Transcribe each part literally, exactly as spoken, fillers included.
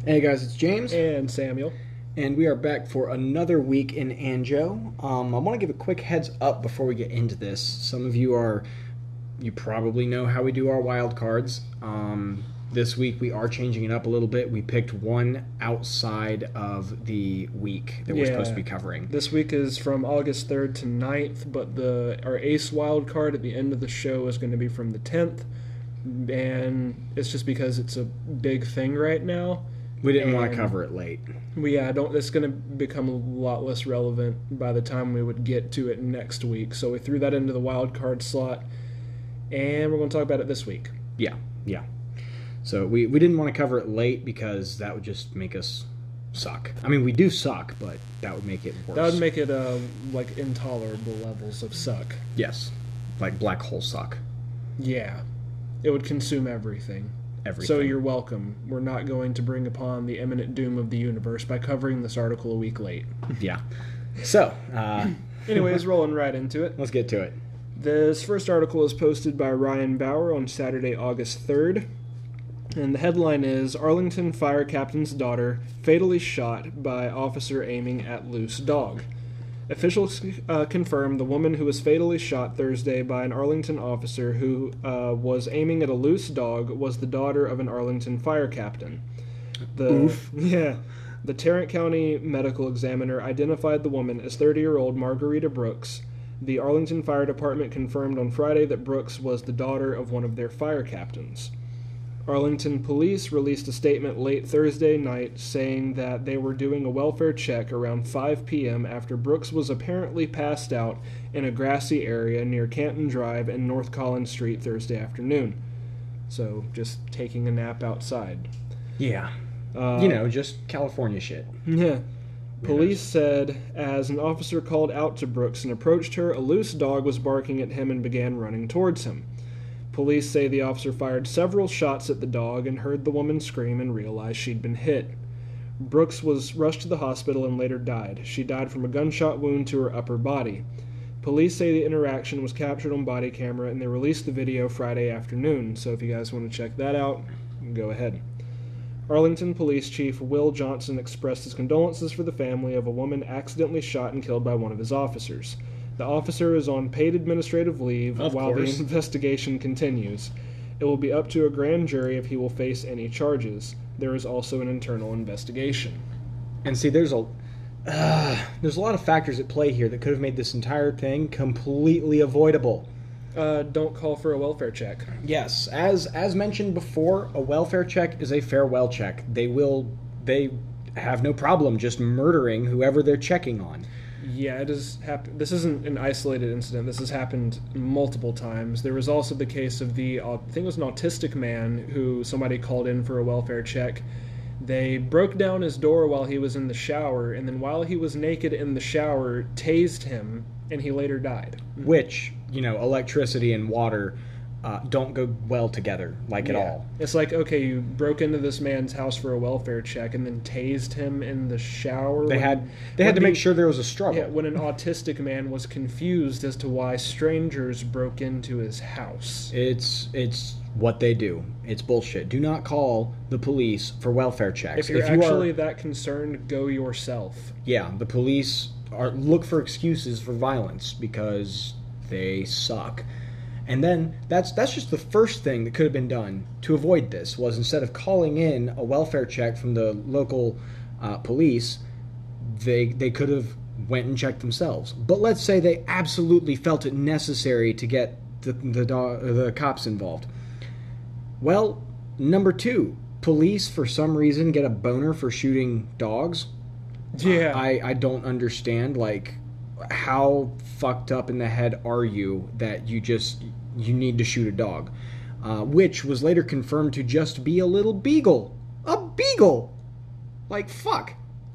Hey guys, it's James. And Samuel. And we are back for another week in Anjo. Um, I want to give a quick heads up before we get into this. Some of you are, you probably know how we do our wild cards. Um, this week we are changing it up a little bit. We picked one outside of the week that we're Yeah. supposed to be covering. This week is from August third to ninth, but the our ace wild card at the end of the show is going to be from the tenth. And it's just because it's a big thing right now. We didn't want to And cover it late. We, yeah, don't. It's going to become a lot less relevant by the time we would get to it next week. So we threw that into the wild card slot, and we're going to talk about it this week. Yeah, yeah. So we, we didn't want to cover it late because that would just make us suck. I mean, we do suck, but that would make it worse. That would make it uh, like intolerable levels of suck. Yes, like black hole suck. Yeah, it would consume everything. Everything. So you're welcome. We're not going to bring upon the imminent doom of the universe by covering this article a week late. Yeah. So, uh, anyways, rolling right into it. Let's get to it. This first article is posted by Ryan Bauer on Saturday, August third. And the headline is, Arlington Fire Captain's daughter fatally shot by officer aiming at loose dog. Officials uh, confirmed the woman who was fatally shot Thursday by an Arlington officer who uh, was aiming at a loose dog was the daughter of an Arlington fire captain. The, Oof. Yeah. The Tarrant County medical examiner identified the woman as thirty-year-old Margarita Brooks. The Arlington Fire Department confirmed on Friday that Brooks was the daughter of one of their fire captains. Arlington police released a statement late Thursday night saying that they were doing a welfare check around five p.m. after Brooks was apparently passed out in a grassy area near Canton Drive and North Collins Street Thursday afternoon. So, just taking a nap outside. Yeah. Uh, you know, just California shit. Yeah. Police said as an officer called out to Brooks and approached her, a loose dog was barking at him and began running towards him. Police say the officer fired several shots at the dog and heard the woman scream and realized she'd been hit. Brooks was rushed to the hospital and later died. She died from a gunshot wound to her upper body. Police say the interaction was captured on body camera and they released the video Friday afternoon, so if you guys want to check that out, go ahead. Arlington Police Chief Will Johnson expressed his condolences for the family of a woman accidentally shot and killed by one of his officers. The officer is on paid administrative leave Of while course. the investigation continues. It will be up to a grand jury if he will face any charges. There is also an internal investigation. And see, there's a uh, there's a lot of factors at play here that could have made this entire thing completely avoidable. Uh, don't call for a welfare check. Yes, as as mentioned before, a welfare check is a farewell check. They will they have no problem just murdering whoever they're checking on. Yeah, it has happened. This isn't an isolated incident. This has happened multiple times. There was also the case of the, uh, I think it was an autistic man who somebody called in for a welfare check. They broke down his door while he was in the shower, and then while he was naked in the shower, tased him, and he later died. Which, you know, electricity and water uh, don't go well together, like at Yeah. all. It's like, okay, you broke into this man's house for a welfare check and then tased him in the shower. They when- had they had when to the- make sure there was a struggle. Yeah, when an autistic man was confused as to why strangers broke into his house. It's it's what they do. It's bullshit. Do not call the police for welfare checks. If you're If you actually are, that concerned, go yourself. yeah, the police are look for excuses for violence because they suck. And then that's that's just the first thing that could have been done to avoid this was instead of calling in a welfare check from the local uh, police, they they could have went and checked themselves. But let's say they absolutely felt it necessary to get the the, do- the cops involved. Well, number two, police for some reason get a boner for shooting dogs. Yeah. I, I don't understand, like, how fucked up in the head are you that you just, you need to shoot a dog? Uh, which was later confirmed to just be a little beagle. A beagle! Like, fuck.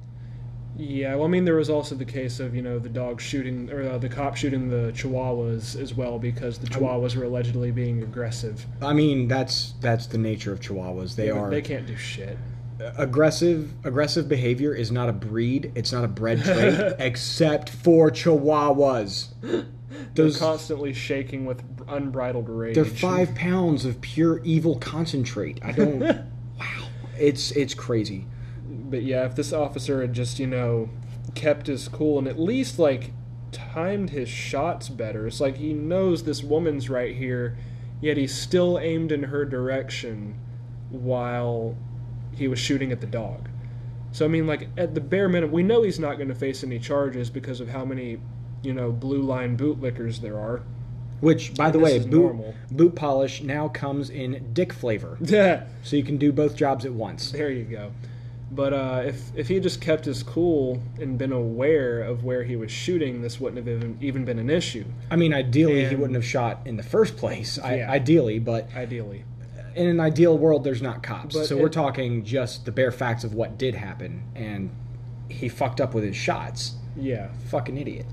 Yeah, well, I mean, there was also the case of, you know, the dog shooting, or uh, the cop shooting the chihuahuas as well because the chihuahuas were allegedly being aggressive. I mean, that's that's the nature of chihuahuas. They Yeah, but are... They can't do shit. Aggressive aggressive behavior is not a breed. It's not a bred trait, except for chihuahuas. They're constantly shaking with unbridled rage. They're five pounds of pure evil concentrate. I don't... wow. It's it's crazy. But yeah, if this officer had just, you know, kept his cool and at least, like, timed his shots better. It's like he knows this woman's right here, yet he still aimed in her direction while he was shooting at the dog. So, I mean, like, at the bare minimum, we know he's not going to face any charges because of how many, you know, blue line bootlickers there are. Which, by And the this way, is boot, normal. boot polish now comes in dick flavor. Yeah. So you can do both jobs at once. There you go. But uh, if if he had just kept his cool and been aware of where he was shooting, this wouldn't have even, even been an issue. I mean, ideally, he And- wouldn't have shot in the first place. I, Yeah. Ideally, but Ideally. in an ideal world, there's not cops. But so it- we're talking just the bare facts of what did happen. And he fucked up with his shots. Yeah. Fucking idiot.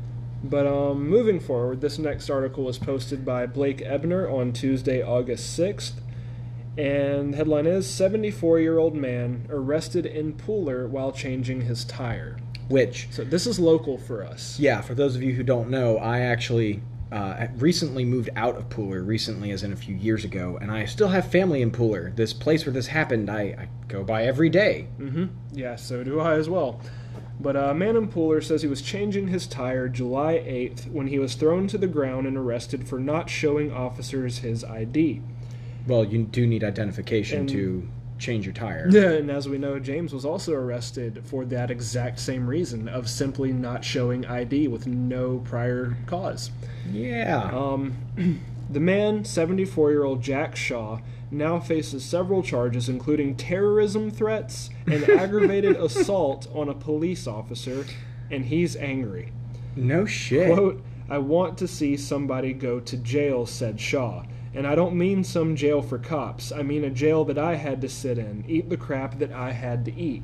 But um, moving forward, this next article was posted by Blake Ebner on Tuesday, August sixth. And the headline is, seventy-four-year-old man arrested in Pooler while changing his tire. Which, So this is local for us. yeah, for those of you who don't know, I actually uh, recently moved out of Pooler, recently as in a few years ago, and I still have family in Pooler. This place where this happened, I, I go by every day. Mm-hmm. Yeah, so do I as well. But a uh, man in Pooler says he was changing his tire July eighth when he was thrown to the ground and arrested for not showing officers his I D. Well, you do need identification And- to change your tire. Yeah, and as we know, James was also arrested for that exact same reason of simply not showing I D with no prior cause. Yeah. Um, the man, seventy-four-year-old Jack Shaw, now faces several charges, including terrorism threats and aggravated assault on a police officer, and he's angry. No shit. Quote, "I want to see somebody go to jail," said Shaw. "And I don't mean some jail for cops. I mean a jail that I had to sit in, eat the crap that I had to eat."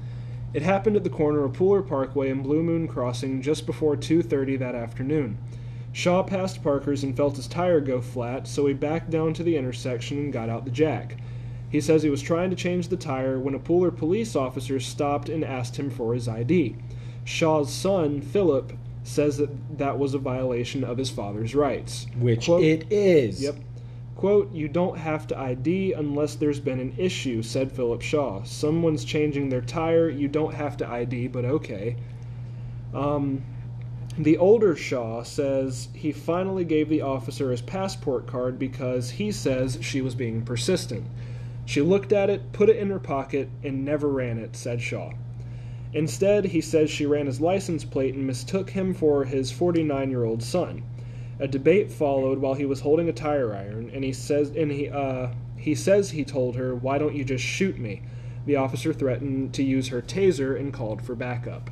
It happened at the corner of Pooler Parkway and Blue Moon Crossing just before two thirty that afternoon. Shaw passed Parker's and felt his tire go flat, so he backed down to the intersection and got out the jack. He says he was trying to change the tire when a Pooler police officer stopped and asked him for his I D. Shaw's son, Philip, says that that was a violation of his father's rights. Which Quote, it is. Yep. Quote, "You don't have to I D unless there's been an issue," said Philip Shaw. "Someone's changing their tire, you don't have to I D, but okay." Um, the older Shaw says he finally gave the officer his passport card because he says she was being persistent. "She looked at it, put it in her pocket, and never ran it," said Shaw. Instead, he says she ran his license plate and mistook him for his forty-nine-year-old son. A debate followed while he was holding a tire iron, and he says and he uh he says he told her, "Why don't you just shoot me?" The officer threatened to use her taser and called for backup.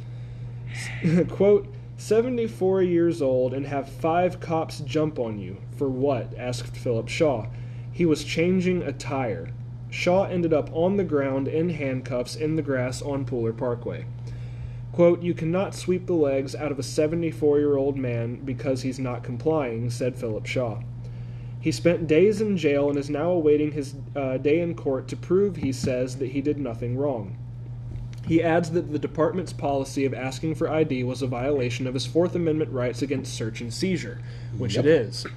Quote, seventy-four years old and have five cops jump on you. For what? Asked Philip Shaw. He was changing a tire. Shaw ended up on the ground in handcuffs in the grass on Pooler Parkway. Quote, "You cannot sweep the legs out of a seventy-four-year-old man because he's not complying," said Philip Shaw. He spent days in jail and is now awaiting his uh, day in court to prove, he says, that he did nothing wrong. He adds that the department's policy of asking for I D was a violation of his Fourth Amendment rights against search and seizure, which Yep. it is.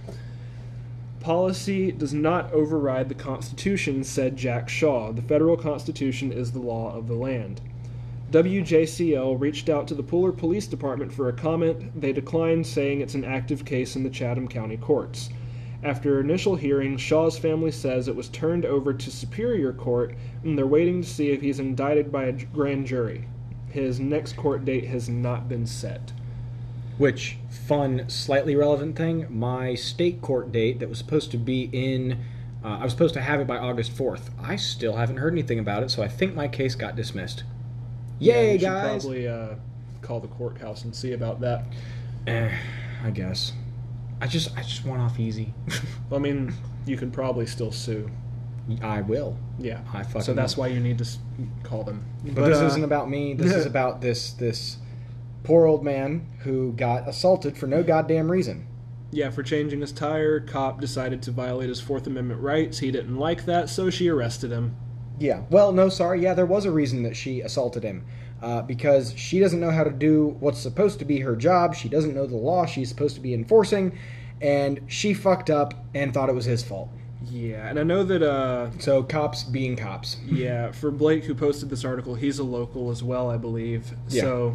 "Policy does not override the Constitution," said Jack Shaw. "The federal Constitution is the law of the land." W J C L reached out to the Pooler Police Department for a comment. They declined, saying it's an active case in the Chatham County courts. After initial hearing, Shaw's family says it was turned over to Superior Court, and they're waiting to see if he's indicted by a grand jury. His next court date has not been set. Which, fun, slightly relevant thing, my state court date that was supposed to be in, uh, I was supposed to have it by August fourth. I still haven't heard anything about it, so I think my case got dismissed. Yeah, Yay, you should guys! probably uh, call the courthouse and see about that. Eh, I guess. I just, I just want off easy. I mean, you could probably still sue. I will. Yeah. I fucking So that's will. why you need to s- call them. But, this uh, isn't about me. This is about this this poor old man who got assaulted for no goddamn reason. Yeah, for changing his tire, cop decided to violate his Fourth Amendment rights. He didn't like that, so she arrested him. Yeah. Well, no, sorry. Yeah, there was a reason that she assaulted him. Uh, because she doesn't know how to do what's supposed to be her job. She doesn't know the law she's supposed to be enforcing. And she fucked up and thought it was his fault. Yeah, and I know that, uh... So, cops being cops. yeah, for Blake, who posted this article, he's a local as well, I believe. Yeah. So,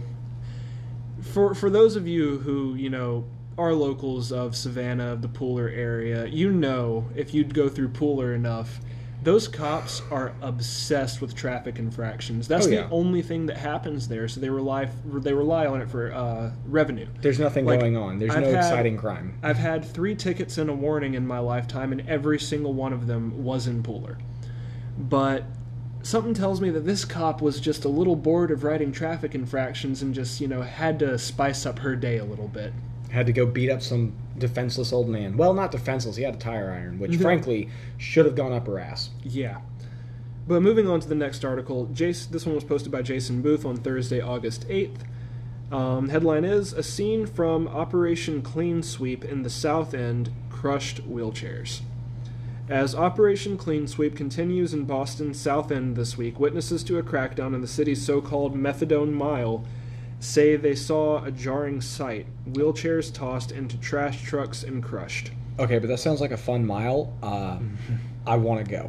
for for those of you who, you know, are locals of Savannah, of the Pooler area, you know, if you'd go through Pooler enough, those cops are obsessed with traffic infractions. That's Oh, the yeah. only thing that happens there, so they rely they rely on it for uh, revenue. There's nothing Like, going on. There's I've no had- exciting crime. I've had three tickets and a warning in my lifetime, and every single one of them was in Pooler. But something tells me that this cop was just a little bored of writing traffic infractions and just, you know, had to spice up her day a little bit. Had to go beat up some defenseless old man. Well, not defenseless. He had a tire iron, which, Yeah. frankly, should have gone up her ass. Yeah. But moving on to the next article, Jason, this one was posted by Jason Booth on Thursday, August eighth. Um, headline is, A Scene from Operation Clean Sweep in the South End Crushed Wheelchairs. As Operation Clean Sweep continues in Boston's South End this week, witnesses to a crackdown in the city's so-called Methadone Mile say they saw a jarring sight, wheelchairs tossed into trash trucks and crushed. Okay, but that sounds like a fun mile. Uh, I want to go.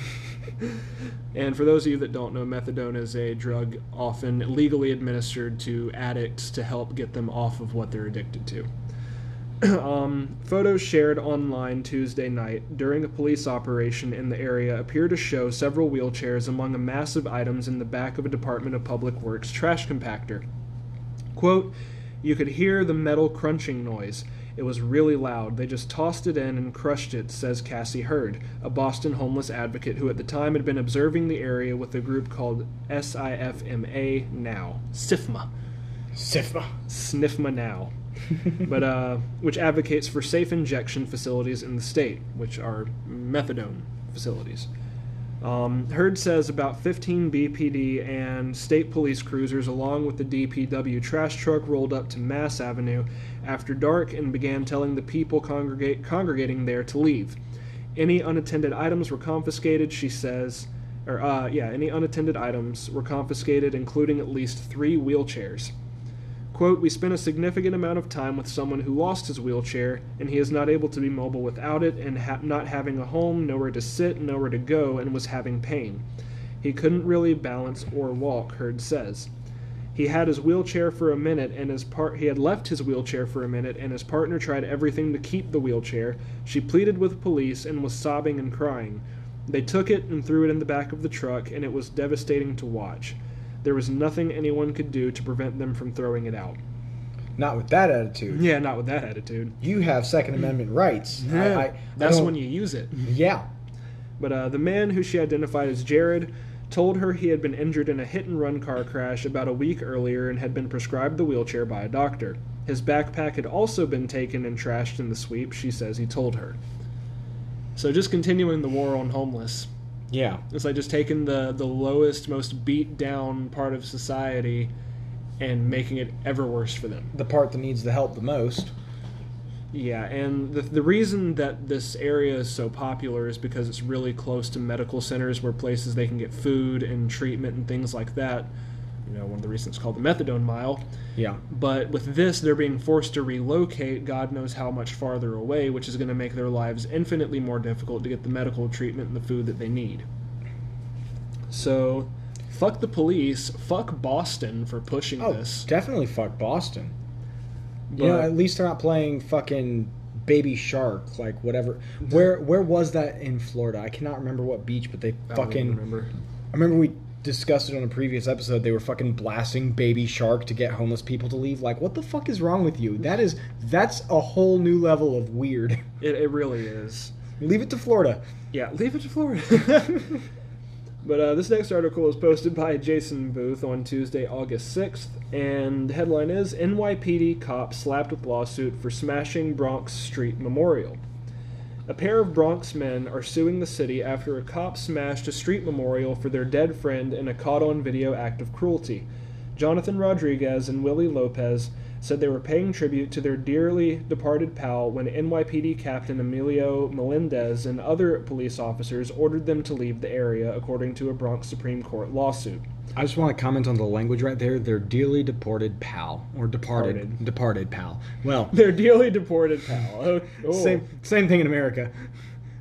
And for those of you that don't know, methadone is a drug often legally administered to addicts to help get them off of what they're addicted to. um, photos shared online Tuesday night during a police operation in the area appear to show several wheelchairs among a massive items in the back of a Department of Public Works trash compactor. Quote, you could hear the metal crunching noise. It was really loud. They just tossed it in and crushed it, says Cassie Hurd, a Boston homeless advocate who at the time had been observing the area with a group called S I F M A Now. S I F M A. Sifma. S N I F M A Now. but uh, which advocates for safe injection facilities in the state, which are methadone facilities. Um, Hurd says about fifteen B P D and state police cruisers along with the D P W trash truck rolled up to Mass Avenue after dark and began telling the people congregate, congregating there to leave. Any unattended items were confiscated, she says, or uh, yeah, any unattended items were confiscated, including at least three wheelchairs. Quote, we spent a significant amount of time with someone who lost his wheelchair, and he is not able to be mobile without it, and ha- not having a home, nowhere to sit, nowhere to go, and was having pain. He couldn't really balance or walk, Hurd says. He had his wheelchair for a minute, and his part he had left his wheelchair for a minute, and his partner tried everything to keep the wheelchair. She pleaded with police and was sobbing and crying. They took it and threw it in the back of the truck, and it was devastating to watch. There was nothing anyone could do to prevent them from throwing it out. Not with that attitude. Yeah, not with that attitude. You have Second Amendment rights. I, I, I That's don't- when you use it. Yeah. But uh, the man who she identified as Jared told her he had been injured in a hit-and-run car crash about a week earlier and had been prescribed the wheelchair by a doctor. His backpack had also been taken and trashed in the sweep, she says he told her. So just continuing the war on homeless. Yeah. It's like just taking the, the lowest, most beat-down part of society and making it ever worse for them. The part that needs the help the most. Yeah, and the the reason that this area is so popular is because it's really close to medical centers where places they can get food and treatment and things like that. You know, one of the reasons it's called the Methadone Mile. Yeah. But with this, they're being forced to relocate God knows how much farther away, which is going to make their lives infinitely more difficult to get the medical treatment and the food that they need. So, fuck the police, fuck Boston for pushing Oh, this. definitely fuck Boston. But, You know, at least they're not playing fucking Baby Shark, like whatever. Where where was that in Florida? I cannot remember what beach, but they I don't fucking. remember. I remember we discussed it on a previous episode. They were fucking blasting Baby Shark to get homeless people to leave. Like, what the fuck is wrong with you? That is that's a whole new level of weird. It, it really is. Leave it to Florida. Yeah, leave it to Florida. But uh, this next article was posted by Jason Booth on Tuesday, August sixth, and the headline is, N Y P D cop slapped with lawsuit for smashing Bronx Street Memorial. A pair of Bronx men are suing the city after a cop smashed a street memorial for their dead friend in a caught-on-video act of cruelty. Jonathan Rodriguez and Willie Lopez said they were paying tribute to their dearly departed pal when N Y P D Captain Emilio Melendez and other police officers ordered them to leave the area, according to a Bronx Supreme Court lawsuit. I just want to comment on the language right there. Their dearly deported pal. Or departed. Departed. Departed pal. Well, Their dearly deported pal. Oh, oh. same same thing in America.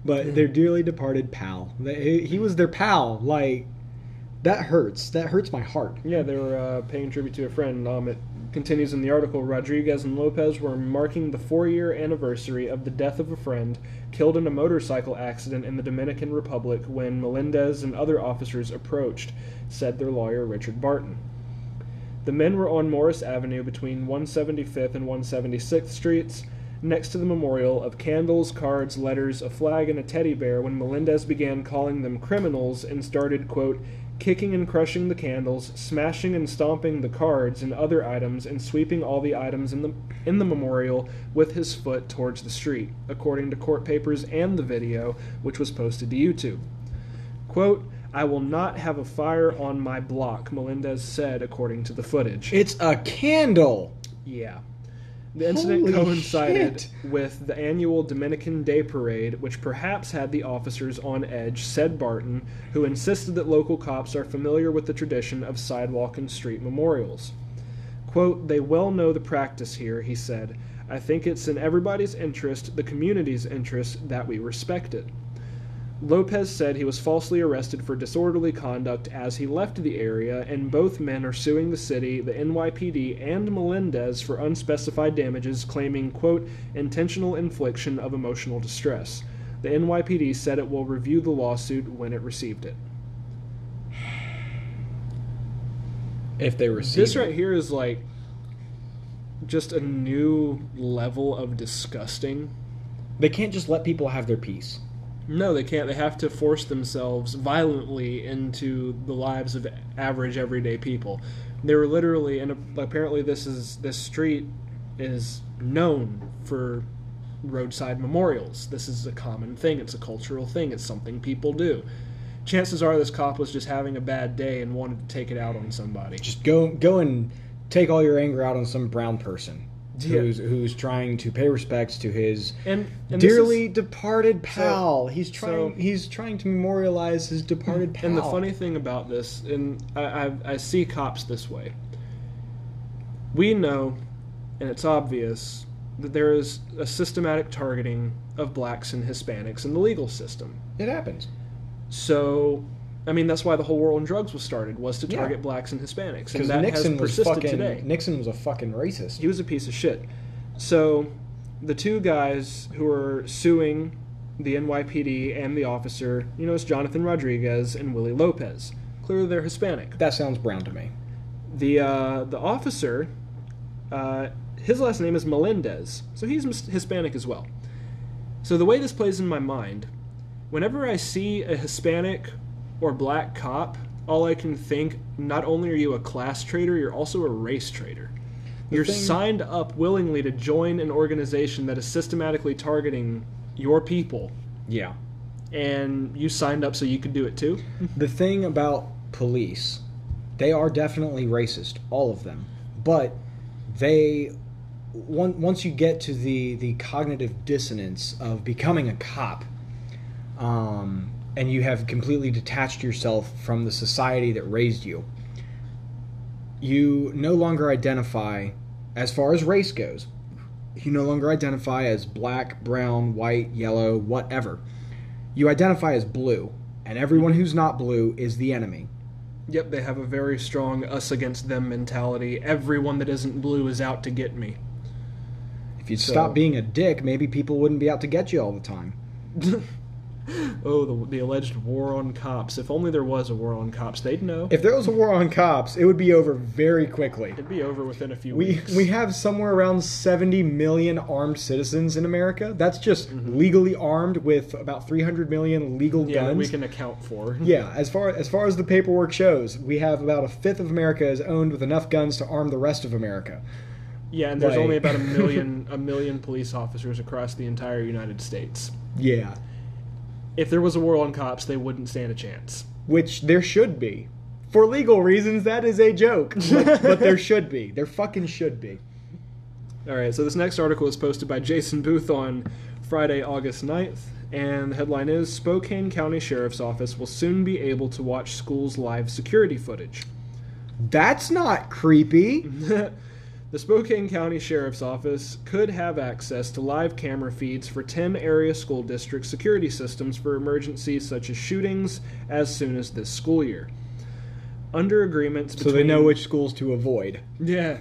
but their dearly departed pal. They, he was their pal. Like, that hurts. That hurts my heart. Yeah, they were uh, paying tribute to a friend. Um, it continues in the article, Rodriguez and Lopez were marking the four-year anniversary of the death of a friend killed in a motorcycle accident in the Dominican Republic when Melendez and other officers approached, said their lawyer Richard Barton. The men were on Morris Avenue between one seventy-fifth and one seventy-sixth Streets, next to the memorial of candles, cards, letters, a flag, and a teddy bear when Melendez began calling them criminals and started, quote, kicking and crushing the candles, smashing and stomping the cards and other items, and sweeping all the items in the in the memorial with his foot towards the street, according to court papers and the video, which was posted to YouTube. Quote, I will not have a fire on my block, Melendez said, according to the footage. It's a candle! Yeah. The incident Holy coincided shit. with the annual Dominican Day Parade, which perhaps had the officers on edge, said Barton, who insisted that local cops are familiar with the tradition of sidewalk and street memorials. Quote, they well know the practice here, he said. I think it's in everybody's interest, the community's interest, that we respect it. Lopez said he was falsely arrested for disorderly conduct as he left the area, and both men are suing the city, the N Y P D, and Melendez for unspecified damages, claiming, quote, intentional infliction of emotional distress. The N Y P D said it will review the lawsuit when it received it. If they receive This it. right here is like just a new level of disgusting. They can't just let people have their peace. No, they can't. They have to force themselves violently into the lives of average, everyday people. They were literally, and apparently this is this street is known for roadside memorials. This is a common thing. It's a cultural thing. It's something people do. Chances are this cop was just having a bad day and wanted to take it out on somebody. Just go go and take all your anger out on some brown person. Yeah. Who's who's trying to pay respects to his And, and this dearly is- departed pal. he's trying. so- he's trying to memorialize his departed pal. And the funny thing about this, and I, I, I see cops this way. We know, and it's obvious, that there is a systematic targeting of blacks and Hispanics in the legal system. it happens. So, I mean, that's why the whole war on drugs was started, was to Yeah. target blacks and Hispanics. And Because that Nixon has was persisted fucking today. Nixon was a fucking racist. He was a piece of shit. So, the two guys who are suing the N Y P D and the officer, you know, it's Jonathan Rodriguez and Willie Lopez. Clearly they're Hispanic. That sounds brown to me. The uh, the officer, uh, his last name is Melendez, so he's Mis- Hispanic as well. So the way this plays in my mind, whenever I see a Hispanic or black cop, all I can think, not only are you a class traitor, you're also a race traitor. The You're thing- signed up willingly to join an organization that is systematically targeting your people, Yeah. and you signed up so you could do it too? The thing about police, they are definitely racist, all of them. But they, one, once you get to the, the cognitive dissonance of becoming a cop, um, and you have completely detached yourself from the society that raised you, you no longer identify, as far as race goes, you no longer identify as black, brown, white, yellow, whatever. You identify as blue, and everyone who's not blue is the enemy. Yep, they have a very strong us against them mentality. Everyone that isn't blue is out to get me. If you'd So- stop being a dick, maybe people wouldn't be out to get you all the time. Oh, the, the alleged war on cops. If only there was a war on cops, they'd know. If there was a war on cops, it would be over very quickly. It'd be over within a few We weeks. we have somewhere around seventy million armed citizens in America. That's just legally armed with about three hundred million legal yeah, that guns. we can account for. Yeah, as far as far as the paperwork shows, we have about a fifth of America is owned with enough guns to arm the rest of America. Yeah, and there's Like- only about a million a million police officers across the entire United States. Yeah, If there was a war on cops, they wouldn't stand a chance. which there should be. For legal reasons, that is a joke, but, but there should be. There fucking should be. All right, so this next article is posted by Jason Booth on Friday, August ninth, and the headline is, Spokane County Sheriff's Office will soon be able to watch schools' live security footage. That's not creepy. The Spokane County Sheriff's Office could have access to live camera feeds for ten area school district security systems for emergencies such as shootings as soon as this school year. Under agreements between... So they know which schools to avoid. Yeah.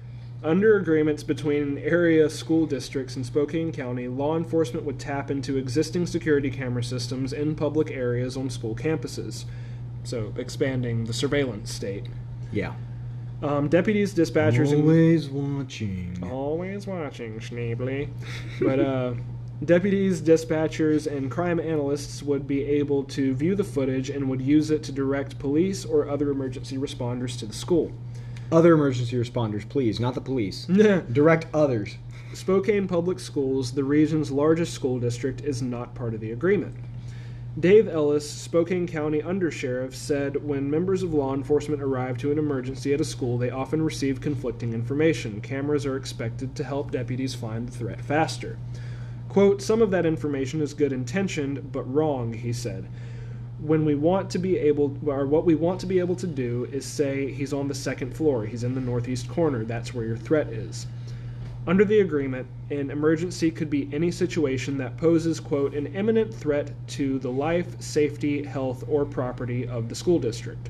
Under agreements between area school districts in Spokane County, law enforcement would tap into existing security camera systems in public areas on school campuses. So, expanding the surveillance state. Yeah. Um, deputies, dispatchers, Always and... watching. Always watching, Schneebly. But, uh... deputies, dispatchers, and crime analysts would be able to view the footage and would use it to direct police or other emergency responders to the school. Other emergency responders, please, not the police. Yeah. Direct others. Spokane Public Schools, the region's largest school district, is not part of the agreement. Dave Ellis, Spokane County Undersheriff, said when members of law enforcement arrive to an emergency at a school, they often receive conflicting information. Cameras are expected to help deputies find the threat faster. Quote, some of that information is good intentioned, but wrong, he said. When we want to be able, or what we want to be able to do is say he's on the second floor, he's in the northeast corner, that's where your threat is. Under the agreement, an emergency could be any situation that poses, quote, an imminent threat to the life, safety, health, or property of the school district.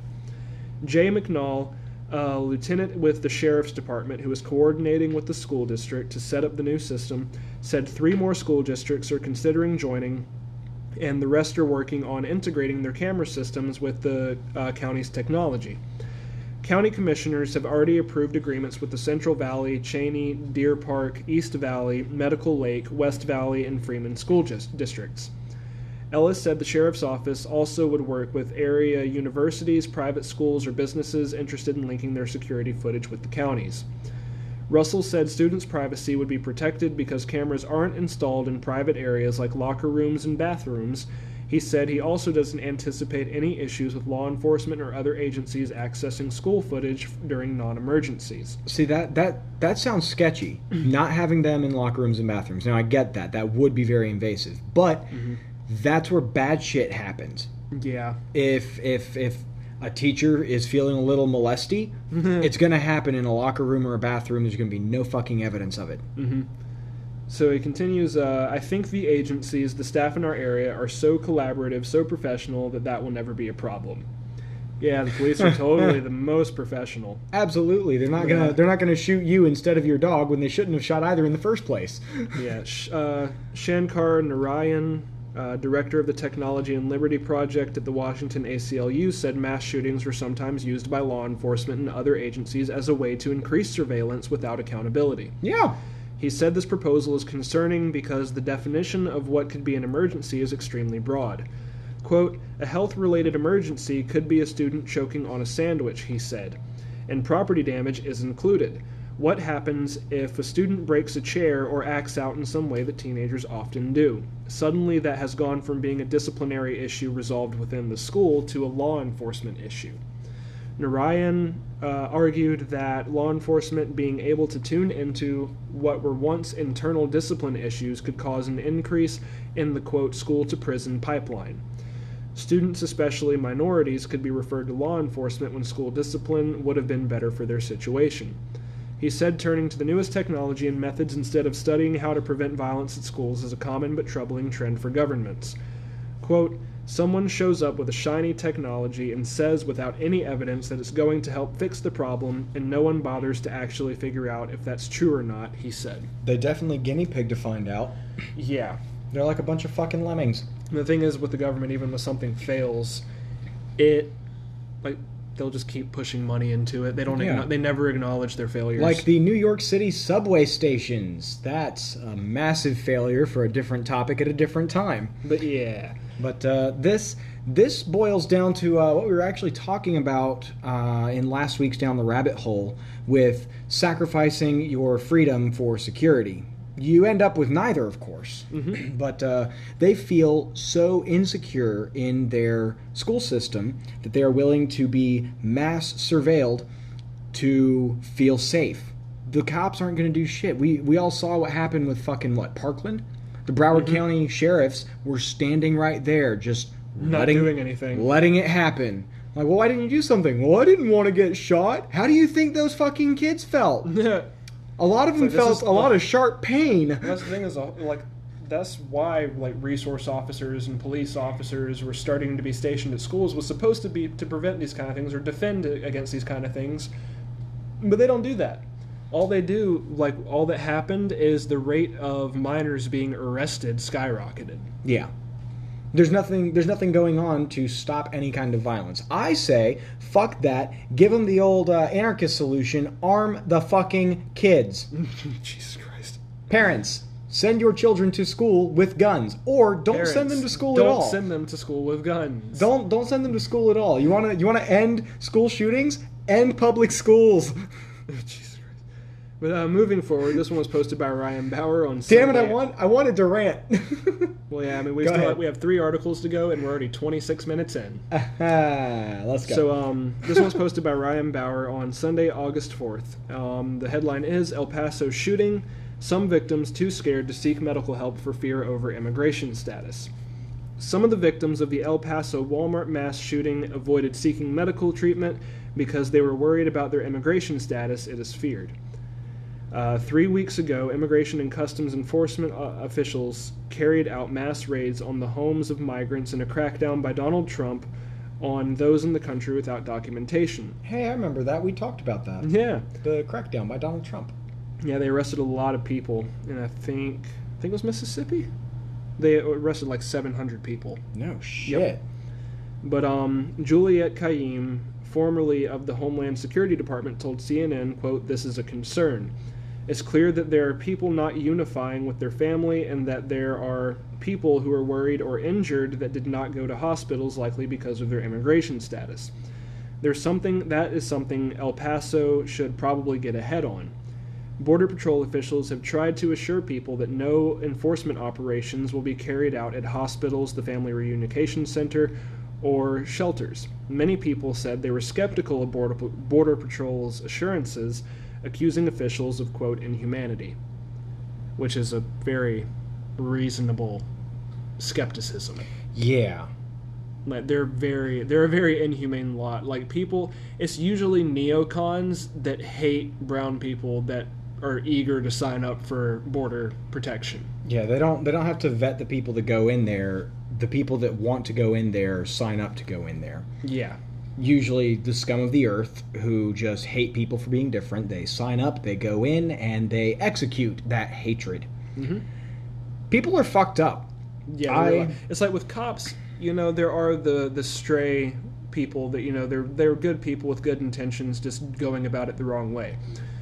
Jay McNall, a lieutenant with the Sheriff's Department who is coordinating with the school district to set up the new system, said three more school districts are considering joining, and the rest are working on integrating their camera systems with the uh, county's technology. County commissioners have already approved agreements with the Central Valley, Cheney, Deer Park, East Valley, Medical Lake, West Valley, and Freeman school just districts. Ellis said the sheriff's office also would work with area universities, private schools, or businesses interested in linking their security footage with the counties. Russell said students' privacy would be protected because cameras aren't installed in private areas like locker rooms and bathrooms. He said he also doesn't anticipate any issues with law enforcement or other agencies accessing school footage during non-emergencies. See, that that that sounds sketchy, not having them in locker rooms and bathrooms. Now, I get that. That would be very invasive. But mm-hmm. that's where bad shit happens. Yeah. If if if a teacher is feeling a little molesty, it's going to happen in a locker room or a bathroom. There's going to be no fucking evidence of it. Mm-hmm. So he continues, uh, I think the agencies, the staff in our area, are so collaborative, so professional, that that will never be a problem. Yeah, the police are totally the most professional. Absolutely. They're not Yeah. gonna they're not gonna shoot you instead of your dog when they shouldn't have shot either in the first place. Yeah. Sh- uh, Shankar Narayan, uh, director of the Technology and Liberty Project at the Washington A C L U, said mass shootings were sometimes used by law enforcement and other agencies as a way to increase surveillance without accountability. Yeah. He said this proposal is concerning because the definition of what could be an emergency is extremely broad. Quote, a health-related emergency could be a student choking on a sandwich, he said, and property damage is included. What happens if a student breaks a chair or acts out in some way that teenagers often do? Suddenly that has gone from being a disciplinary issue resolved within the school to a law enforcement issue. Narayan uh, argued that law enforcement being able to tune into what were once internal discipline issues could cause an increase in the, quote, school-to-prison pipeline. Students, especially minorities, could be referred to law enforcement when school discipline would have been better for their situation. He said turning to the newest technology and methods instead of studying how to prevent violence at schools is a common but troubling trend for governments. Quote, someone shows up with a shiny technology and says without any evidence that it's going to help fix the problem, and no one bothers to actually figure out if that's true or not, he said. They definitely guinea pig to find out. Yeah. They're like a bunch of fucking lemmings. And the thing is with the government, even when something fails, it, like, they'll just keep pushing money into it. They don't. Yeah. Acknow- they never acknowledge their failures. Like the New York City subway stations. That's a massive failure for a different topic at a different time. But yeah. But uh, this this boils down to uh, what we were actually talking about uh, in last week's Down the Rabbit Hole with sacrificing your freedom for security. You end up with neither, of course. Mm-hmm. But uh, they feel so insecure in their school system that they are willing to be mass surveilled to feel safe. The cops aren't going to do shit. We we all saw what happened with fucking, what, Parkland? The Broward mm-hmm. County sheriffs were standing right there, just not letting, doing anything. Letting it happen. Like, well, why didn't you do something? Well, I didn't want to get shot. How do you think those fucking kids felt? A lot of them So this felt is- a lot of sharp pain. That's the thing is, uh, like, that's why like resource officers and police officers were starting to be stationed at schools was supposed to be to prevent these kind of things or defend against these kind of things, but they don't do that. All they do, like all that happened, is the rate of minors being arrested skyrocketed. Yeah. There's nothing there's nothing going on to stop any kind of violence. I say, fuck that. Give them the old uh, anarchist solution. Arm the fucking kids. Jesus Christ. Parents, send your children to school with guns. Or don't Parents, send them to school don't at all. Don't send them to school with guns. Don't don't send them to school at all. You wanna you wanna end school shootings? End public schools. Jesus Christ. But uh, moving forward, this one was posted by Ryan Bauer on Damn it, Sunday. I want I wanted to rant. Well, yeah, I mean, we Go still ahead. have, we have three articles to go, and we're already twenty-six minutes in. Let's go. So, um, this one was posted by Ryan Bauer on Sunday, August fourth. Um, the headline is El Paso shooting. Some victims too scared to seek medical help for fear over immigration status. Some of the victims of the El Paso Walmart mass shooting avoided seeking medical treatment because they were worried about their immigration status, it is feared. Uh, three weeks ago, Immigration and Customs Enforcement uh, officials carried out mass raids on the homes of migrants in a crackdown by Donald Trump on those in the country without documentation. Hey, I remember that. We talked about that. Yeah. The crackdown by Donald Trump. Yeah, they arrested a lot of people, and I think I think it was Mississippi. They arrested like seven hundred people. No shit. But um, Juliette Kayyem, formerly of the Homeland Security Department, told C N N, quote, "This is a concern. It's clear that there are people not unifying with their family and that there are people who are worried or injured that did not go to hospitals, likely because of their immigration status. There's something that is something El Paso should probably get ahead on. Border Patrol officials have tried to assure people that no enforcement operations will be carried out at hospitals, the Family Reunification Center, or shelters. Many people said they were skeptical of Border, Border Patrol's assurances, accusing officials of, quote, inhumanity," which is a very reasonable skepticism. Yeah. Like they're very, they're a very inhumane lot. Like people, it's usually neocons that hate brown people that are eager to sign up for border protection. Yeah, they don't they don't have to vet the people that go in there. The people that want to go in there sign up to go in there. Yeah. Usually the scum of the earth who just hate people for being different. They sign up, they go in, and they execute that hatred. Mm-hmm. People are fucked up. Yeah, I- I, it's like with cops, you know, there are the, the stray people that, you know, they're they're good people with good intentions just going about it the wrong way.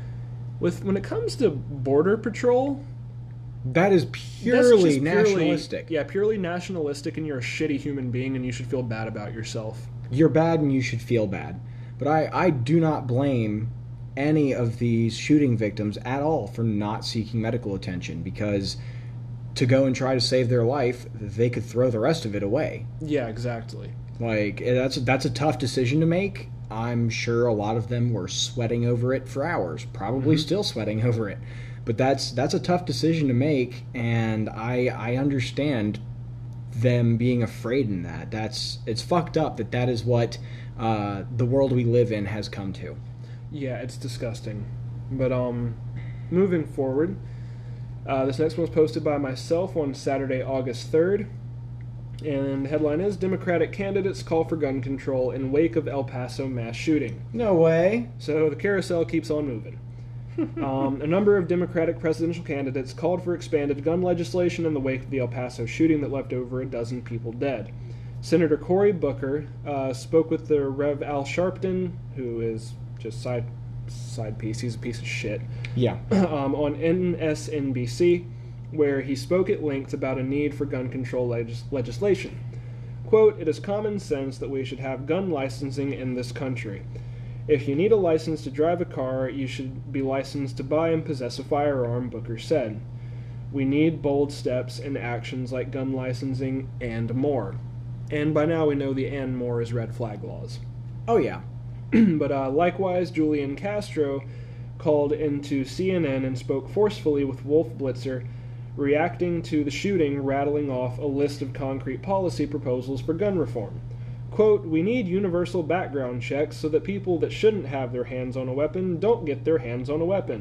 With when it comes to Border Patrol, That is that's purely just nationalistic. Yeah, purely nationalistic, and you're a shitty human being and you should feel bad about yourself. You're bad and you should feel bad. But I, I do not blame any of these shooting victims at all for not seeking medical attention, because to go and try to save their life, they could throw the rest of it away. Yeah, exactly. Like, eh, that's that's a tough decision to make. I'm sure a lot of them were sweating over it for hours, probably Mm-hmm. still sweating over it. But that's that's a tough decision to make, and I I understand them being afraid in that. That's it's fucked up that that is what uh, the world we live in has come to. Yeah, it's disgusting. But um, moving forward, uh, this next one was posted by myself on Saturday, August third. And the headline is Democratic Candidates Call for Gun Control in Wake of El Paso Mass Shooting. No way. So the carousel keeps on moving. um, a number of Democratic presidential candidates called for expanded gun legislation in the wake of the El Paso shooting that left over a dozen people dead. Senator Cory Booker uh, spoke with the Rev Al Sharpton, who is just side side piece. He's a piece of shit. Yeah. um, on N S N B C, where he spoke at length about a need for gun control legis- legislation. Quote, "It is common sense that we should have gun licensing in this country. If you need a license to drive a car, you should be licensed to buy and possess a firearm," Booker said. "We need bold steps and actions like gun licensing and more." And by now we know the and more is red flag laws. Oh yeah. But uh, likewise, Julian Castro called into C N N and spoke forcefully with Wolf Blitzer, reacting to the shooting, rattling off a list of concrete policy proposals for gun reform. Quote, "We need universal background checks so that people that shouldn't have their hands on a weapon don't get their hands on a weapon.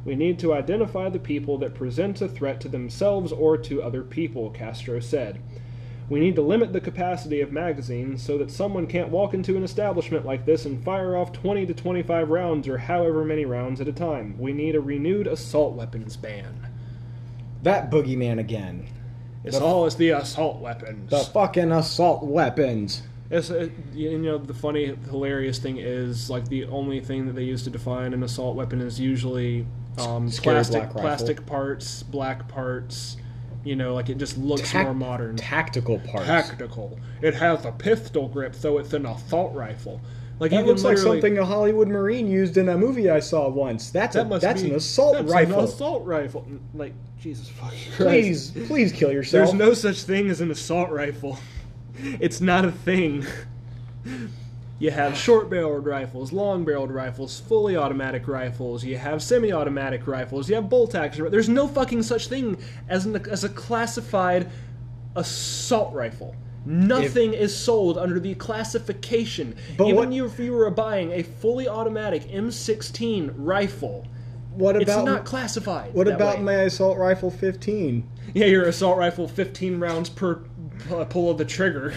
We need to identify the people that present a threat to themselves or to other people, Castro said. We need to limit the capacity of magazines so that someone can't walk into an establishment like this and fire off twenty to twenty-five rounds or however many rounds at a time. We need a renewed assault weapons ban. That boogeyman again. It's the, all it's the assault weapons. The fucking assault weapons. It's, it, you know, the funny, hilarious thing is, like, the only thing that they use to define an assault weapon is usually um, plastic, plastic parts, black parts. You know, like, it just looks Ta- more modern. Tactical parts. Tactical. It has a pistol grip, so it's an assault rifle. Like, that looks like something a Hollywood Marine used in a movie I saw once. That's that a, that's be, an assault that's rifle. An assault rifle. Like, Jesus fucking Christ. Please, please kill yourself. There's no such thing as an assault rifle. It's not a thing. You have short-barreled rifles, long-barreled rifles, fully automatic rifles. You have semi-automatic rifles. You have bolt-action. There's no fucking such thing as an, as a classified assault rifle. Nothing if, is sold under the classification. But Even what, you, if you were buying a fully automatic M sixteen rifle, what about, it's not classified. What that about way. my assault rifle fifteen? Yeah, your assault rifle fifteen rounds per pull of the trigger.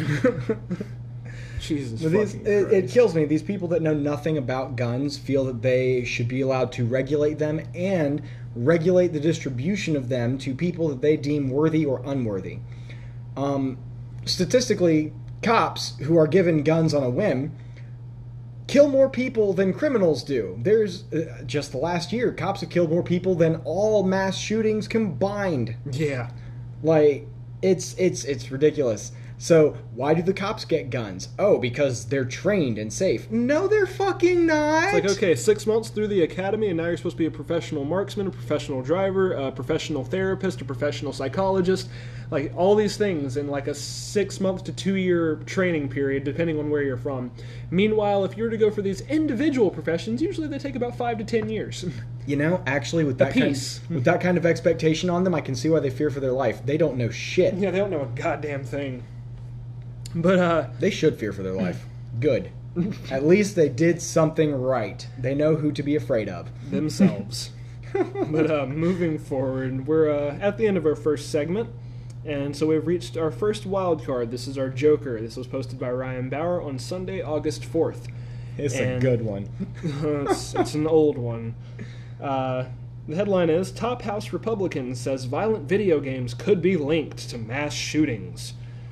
Jesus these, it, it kills me. These people that know nothing about guns feel that they should be allowed to regulate them and regulate the distribution of them to people that they deem worthy or unworthy. Um, statistically, cops who are given guns on a whim kill more people than criminals do. There's uh, just the last year, cops have killed more people than all mass shootings combined. Yeah, like it's it's it's ridiculous. So, why do the cops get guns? Oh, because they're trained and safe. No, they're fucking not! It's like, okay, six months through the academy, and now you're supposed to be a professional marksman, a professional driver, a professional therapist, a professional psychologist. Like, all these things in, like, a six-month to two-year training period, depending on where you're from. Meanwhile, if you were to go for these individual professions, usually they take about five to ten years. You know, actually, with that, kind, with that kind of expectation on them, I can see why they fear for their life. They don't know shit. Yeah, they don't know a goddamn thing. But, uh... They should fear for their life. Good. At least they did something right. They know who to be afraid of. Themselves. But, uh, moving forward, we're, uh, at the end of our first segment, and so we've reached our first wild card. This is our Joker. This was posted by Ryan Bauer on Sunday, August fourth. It's and a good one. it's, it's an old one. Uh... The headline is, Top House Republican says violent video games could be linked to mass shootings.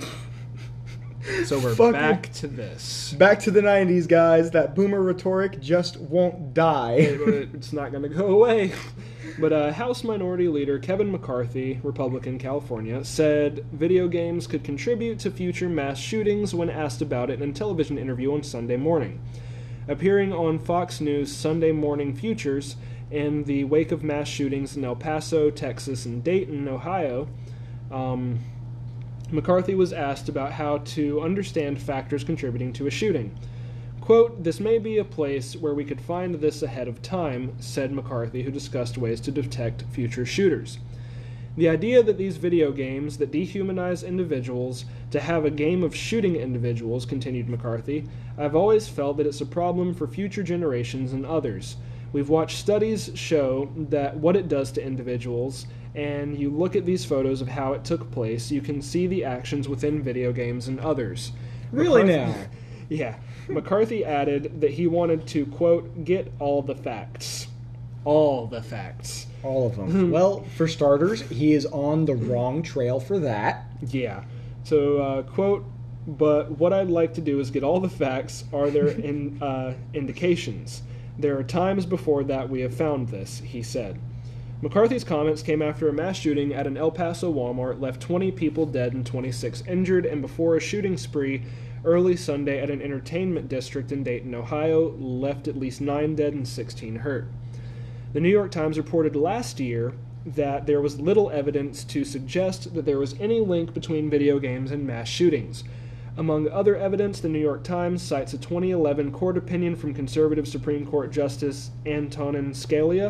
So we're Fuck back it. to this. Back to the nineties, guys. That boomer rhetoric just won't die. It's not going to go away. But uh, House Minority Leader Kevin McCarthy, Republican, California, said video games could contribute to future mass shootings when asked about it in a television interview on Sunday morning. Appearing on Fox News' Sunday Morning Futures, in the wake of mass shootings in El Paso, Texas, and Dayton, Ohio, um, McCarthy was asked about how to understand factors contributing to a shooting. Quote, "This may be a place where we could find this ahead of time," said McCarthy, who discussed ways to detect future shooters. The idea that these video games that dehumanize individuals to have a game of shooting individuals, continued McCarthy, "I've always felt that it's a problem for future generations and others. We've watched studies show that what it does to individuals, and you look at these photos of how it took place, you can see the actions within video games and others." Really McCarthy, now? Yeah. McCarthy added that he wanted to, quote, "get all the facts." All the facts. All of them. Well, for starters, he is on the wrong trail for that. Yeah. So, uh, quote, "But what I'd like to do is get all the facts. Are there in, uh, indications? There are times before that we have found this," he said. McCarthy's comments came after a mass shooting at an El Paso Walmart left twenty people dead and twenty-six injured, and before a shooting spree early Sunday at an entertainment district in Dayton, Ohio, left at least nine dead and sixteen hurt. The New York Times reported last year that there was little evidence to suggest that there was any link between video games and mass shootings. Among other evidence, the New York Times cites a twenty eleven court opinion from conservative Supreme Court Justice Antonin Scalia,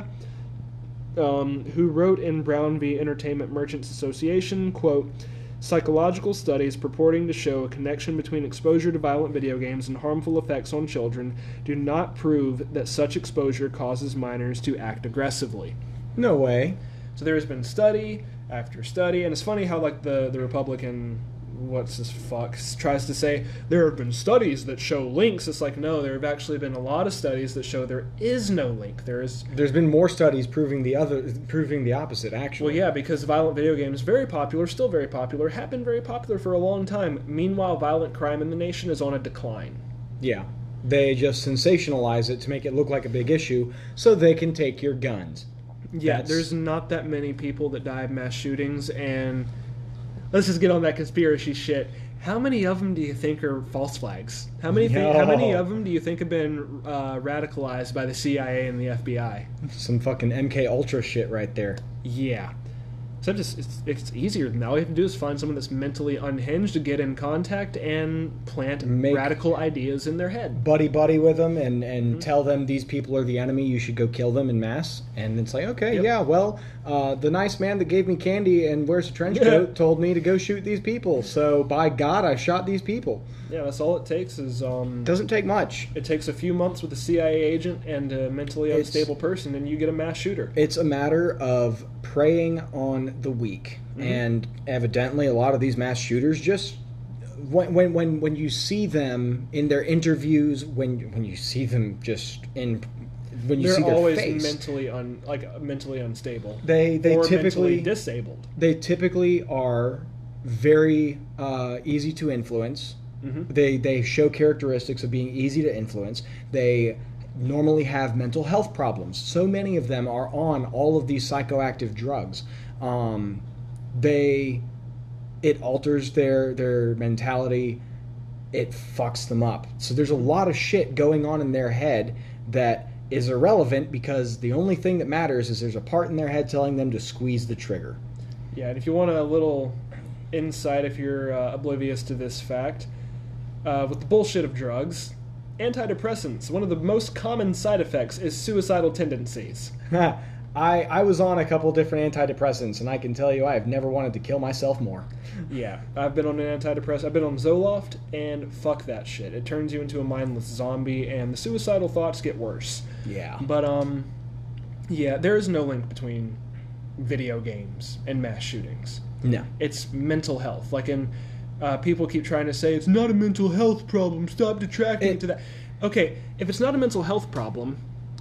um, who wrote in Brown v. Entertainment Merchants Association, quote, "Psychological studies purporting to show a connection between exposure to violent video games and harmful effects on children do not prove that such exposure causes minors to act aggressively." No way. So there has been study after study, and it's funny how like the the Republican, what's this fuck, tries to say there have been studies that show links. It's like, no, there have actually been a lot of studies that show there is no link. There is. There's been more studies proving the other, proving the opposite. Actually, Well, yeah, because violent video games, very popular, still very popular, have been very popular for a long time. Meanwhile, violent crime in the nation is on a decline. yeah. They just sensationalize it to make it look like a big issue, so they can take your guns. Yeah, That's- there's not that many people that die of mass shootings, and let's just get on that conspiracy shit. How many of them do you think are false flags? How many? Thi- how many Yo. of them do you think have been uh, radicalized by the C I A and the F B I? Some fucking M K Ultra shit right there. Yeah. So just it's, it's easier than that. All you have to do is find someone that's mentally unhinged to get in contact and plant Make- radical ideas in their head. Buddy buddy with them and, and Mm-hmm. tell them these people are the enemy, you should go kill them in mass. And it's like, okay, Yep. yeah, well, uh, the nice man that gave me candy and wears a trench coat told me to go shoot these people. So by God, I shot these people. Yeah, that's all it takes is um. Doesn't take much. It takes a few months with a C I A agent and a mentally It's- unstable person, and you get a mass shooter. It's a matter of preying on the weak. Mm-hmm. And evidently, a lot of these mass shooters just. When, when when when you see them in their interviews, when when you see them just in, when you They're see their always face, mentally un like mentally unstable. they they or typically mentally disabled. they typically are very uh, easy to influence. Mhm. They they show characteristics of being easy to influence. They normally have mental health problems. So many of them are on all of these psychoactive drugs. Um, they it alters their their mentality. It fucks them up. So there's a lot of shit going on in their head that is irrelevant because the only thing that matters is there's a part in their head telling them to squeeze the trigger. Yeah, and if you want a little insight, if you're uh, oblivious to this fact, uh, with the bullshit of drugs, antidepressants, one of the most common side effects is suicidal tendencies. I, I was on a couple different antidepressants, and I can tell you I have never wanted to kill myself more. Yeah, I've been on an antidepressant. I've been on Zoloft, and fuck that shit. It turns you into a mindless zombie, and the suicidal thoughts get worse. Yeah. But, um, yeah, there is no link between video games and mass shootings. No. It's mental health. Like, in, uh, people keep trying to say, it's not a mental health problem, stop detracting It- to that. Okay, if it's not a mental health problem,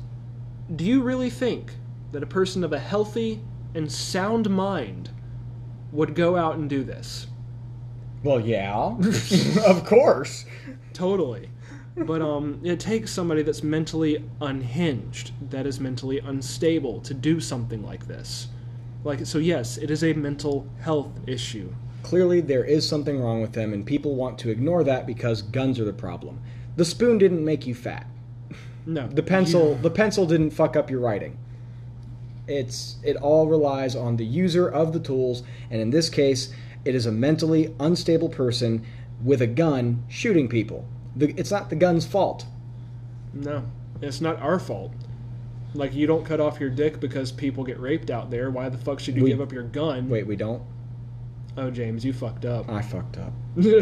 do you really think that a person of a healthy and sound mind would go out and do this? Well, yeah. Of course. Totally. But um, it takes somebody that's mentally unhinged, that is mentally unstable, to do something like this. Like, so yes, it is a mental health issue. Clearly, there is something wrong with them, and people want to ignore that because guns are the problem. The spoon didn't make you fat. No. The pencil, You- the pencil didn't fuck up your writing. It's it all relies on the user of the tools, and in this case, it is a mentally unstable person with a gun shooting people. The, it's not the gun's fault. No. It's not our fault. Like, you don't cut off your dick because people get raped out there. Why the fuck should you We- give up your gun? Wait, we don't. Oh, James, you fucked up. I fucked up.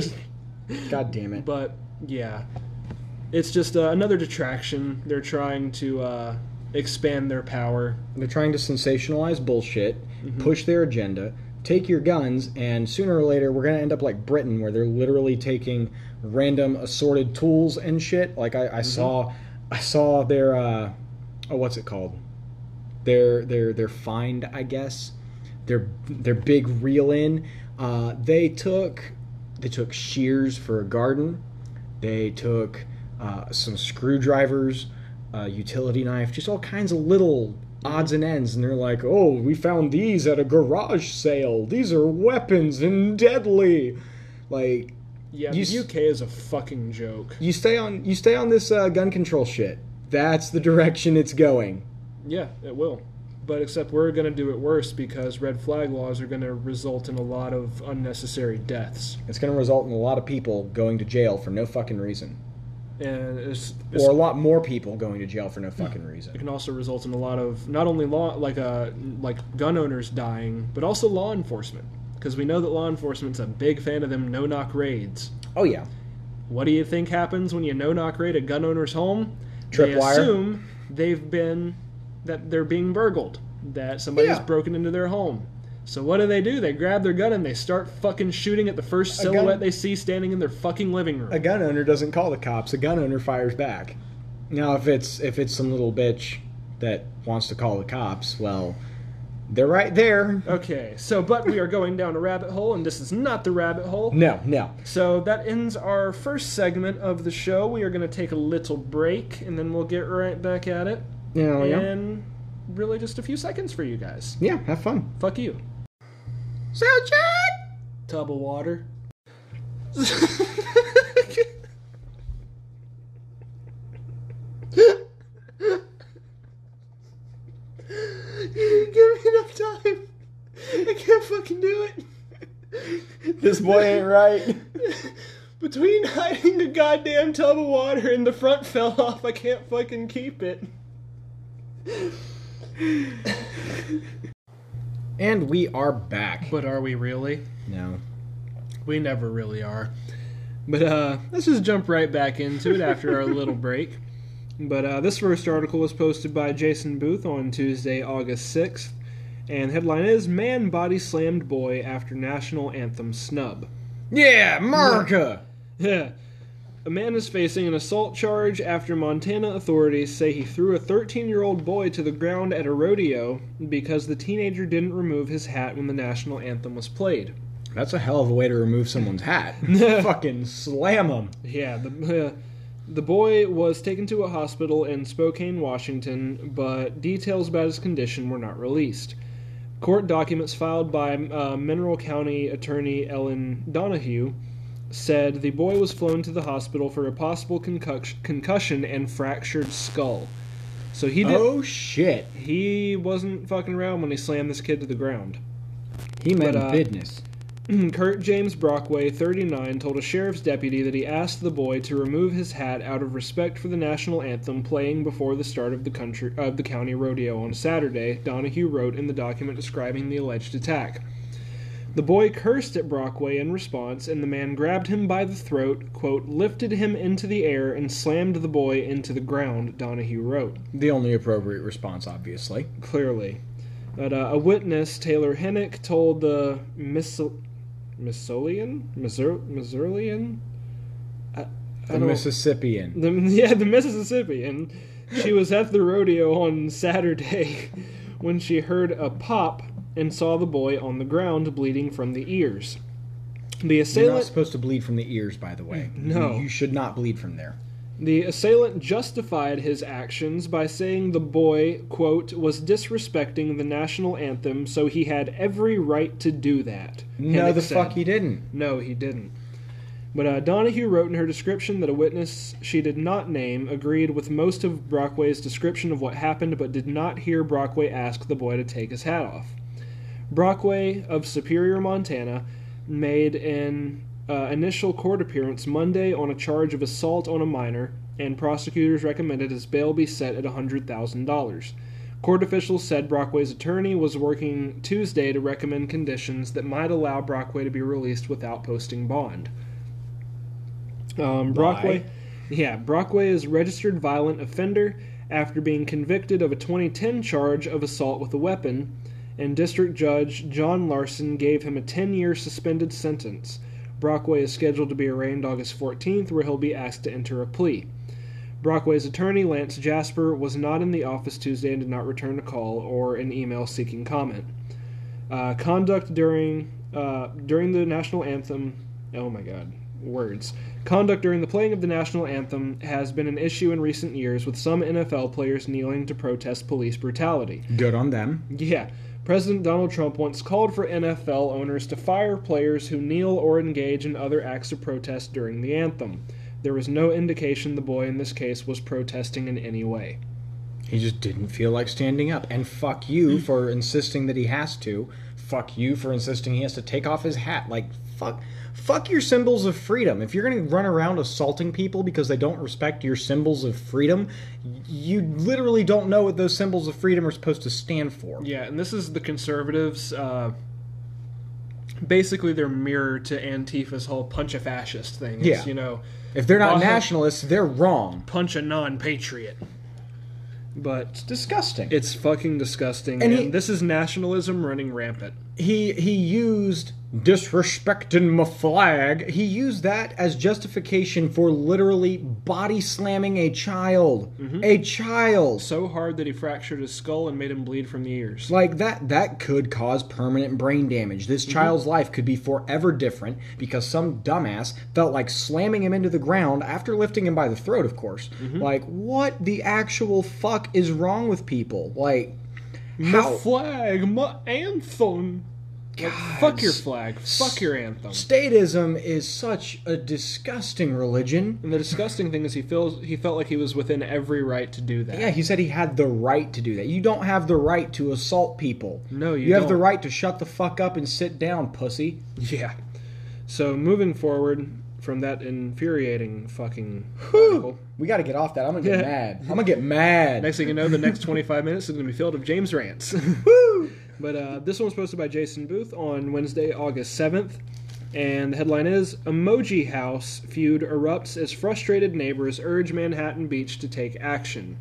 God damn it. But, yeah. It's just uh, another detraction. They're trying to uh, expand their power. They're trying to sensationalize bullshit, push their agenda, take your guns, and sooner or later we're going to end up like Britain, where they're literally taking random assorted tools and shit. Like I, I saw, I saw their, uh, oh, what's it called? Their their their find, I guess. Their their big reel in. Uh, they took they took shears for a garden. They took uh, some screwdrivers, a utility knife, just all kinds of little odds and ends. And they're like, oh, we found these at a garage sale. These are weapons and deadly. Like, Yeah, You the s- U K is a fucking joke. you stay on you stay on this uh, gun control shit. That's the direction it's going. Yeah, it will. But except we're going to do it worse because red flag laws are going to result in a lot of unnecessary deaths. It's going to result in a lot of people going to jail for no fucking reason. And it's, it's, Or a lot more people going to jail for no fucking reason. it can also result in a lot of not only law like uh like gun owners dying, but also law enforcement. Because we know that law enforcement's a big fan of them no-knock raids. Oh, yeah. What do you think happens when you no-knock raid a gun owner's home? They Tripwire. assume they've been that they're being burgled. that somebody's Yeah. broken into their home. So what do they do? They grab their gun and they start fucking shooting at the first silhouette gun- they see standing in their fucking living room. A gun owner doesn't call the cops. A gun owner fires back. Now, if it's if it's some little bitch that wants to call the cops, well, they're right there. Okay, so but we are going down a rabbit hole, and this is not the rabbit hole. No, no. So that ends our first segment of the show. We are going to take a little break, and then we'll get right back at it. Yeah, yeah. And really just a few seconds for you guys. Yeah, have fun. Fuck you. Sound check! Tub of water. You didn't give me enough time. I can't fucking do it. This boy ain't right. Between hiding the goddamn tub of water and the front fell off, I can't fucking keep it. And we are back. But are we really? No. We never really are. But uh, let's just jump right back into it after our little break. But uh, this first article was posted by Jason Booth on Tuesday, August sixth. And the headline is, Man Body Slammed Boy After National Anthem Snub. Yeah, America! Yeah. A man is facing an assault charge after Montana authorities say he threw a thirteen-year-old boy to the ground at a rodeo because the teenager didn't remove his hat when the national anthem was played. That's a hell of a way to remove someone's hat. Fucking slam them. Yeah, the, uh, the boy was taken to a hospital in Spokane, Washington, but details about his condition were not released. Court documents filed by uh, Mineral County Attorney Ellen Donahue said the boy was flown to the hospital for a possible concussion, concussion and fractured skull. So he did. Oh shit! He wasn't fucking around when he slammed this kid to the ground. He meant But, uh, business. Kurt James Brockway, thirty-nine, told a sheriff's deputy that he asked the boy to remove his hat out of respect for the national anthem playing before the start of the country of the county rodeo on Saturday, Donahue wrote in the document describing the alleged attack. The boy cursed at Brockway in response, and the man grabbed him by the throat, quote, lifted him into the air, and slammed the boy into the ground, Donahue wrote. The only appropriate response, obviously. Clearly. But uh, a witness, Taylor Hennick, told the Missou- Missoulian? Missour- Missourian? I, I The don't- Mississippian. The, yeah, the Mississippian. She was at the rodeo on Saturday when she heard a pop and saw the boy on the ground bleeding from the ears. The You're not assailant supposed to bleed from the ears, by the way. No. You, you should not bleed from there. The assailant justified his actions by saying the boy, quote, was disrespecting the national anthem, so he had every right to do that. No, Hennick the said. fuck he didn't. No, he didn't. But uh, Donahue wrote in her description that a witness she did not name agreed with most of Brockway's description of what happened, but did not hear Brockway ask the boy to take his hat off. Brockway of Superior, Montana, made an uh, initial court appearance Monday on a charge of assault on a minor, and prosecutors recommended his bail be set at one hundred thousand dollars. Court officials said Brockway's attorney was working Tuesday to recommend conditions that might allow Brockway to be released without posting bond. Um, Brockway, Why? yeah, Brockway is a registered violent offender after being convicted of a twenty ten charge of assault with a weapon, and District Judge John Larson gave him a ten-year suspended sentence. Brockway is scheduled to be arraigned August fourteenth, where he'll be asked to enter a plea. Brockway's attorney, Lance Jasper, was not in the office Tuesday and did not return a call or an email seeking comment. Uh, conduct during uh, during the national anthem. Oh my God, words. Conduct during the playing of the national anthem has been an issue in recent years, with some N F L players kneeling to protest police brutality. Good on them. Yeah. President Donald Trump once called for N F L owners to fire players who kneel or engage in other acts of protest during the anthem. There was no indication the boy in this case was protesting in any way. He just didn't feel like standing up. And fuck you for insisting that he has to. Fuck you for insisting he has to take off his hat. Like, fuck... Fuck your symbols of freedom. If you're going to run around assaulting people because they don't respect your symbols of freedom, you literally don't know what those symbols of freedom are supposed to stand for. Yeah, and this is the conservatives, uh, basically their mirror to Antifa's whole punch a fascist thing. It's, Yeah. you know, If they're not Uh, nationalists, they're wrong. punch a non-patriot. But It's disgusting. it's fucking disgusting, And and, he- this is nationalism running rampant. he he used disrespecting my flag. He used that as justification for literally body slamming a child. A child. So hard that he fractured his skull and made him bleed from the ears. Like that that could cause permanent brain damage. This child's life could be forever different because some dumbass felt like slamming him into the ground after lifting him by the throat, of course. Like, what the actual fuck is wrong with people? Like, My how flag, my anthem. Like, God, fuck your flag, fuck your anthem. statism is such a disgusting religion. And the disgusting thing is, he feels he felt like he was within every right to do that. Yeah, he said he had the right to do that. You don't have the right to assault people. No, you You have the don't. right to shut the fuck up and sit down, pussy. Yeah. So moving forward from that infuriating fucking article. We got to get off that. I'm gonna get Yeah. mad. I'm gonna get mad. Next thing you know, the next twenty-five minutes is going to be filled with James rants. Woo! But uh, this one was posted by Jason Booth on Wednesday, August seventh. And the headline is, Emoji House feud erupts as frustrated neighbors urge Manhattan Beach to take action.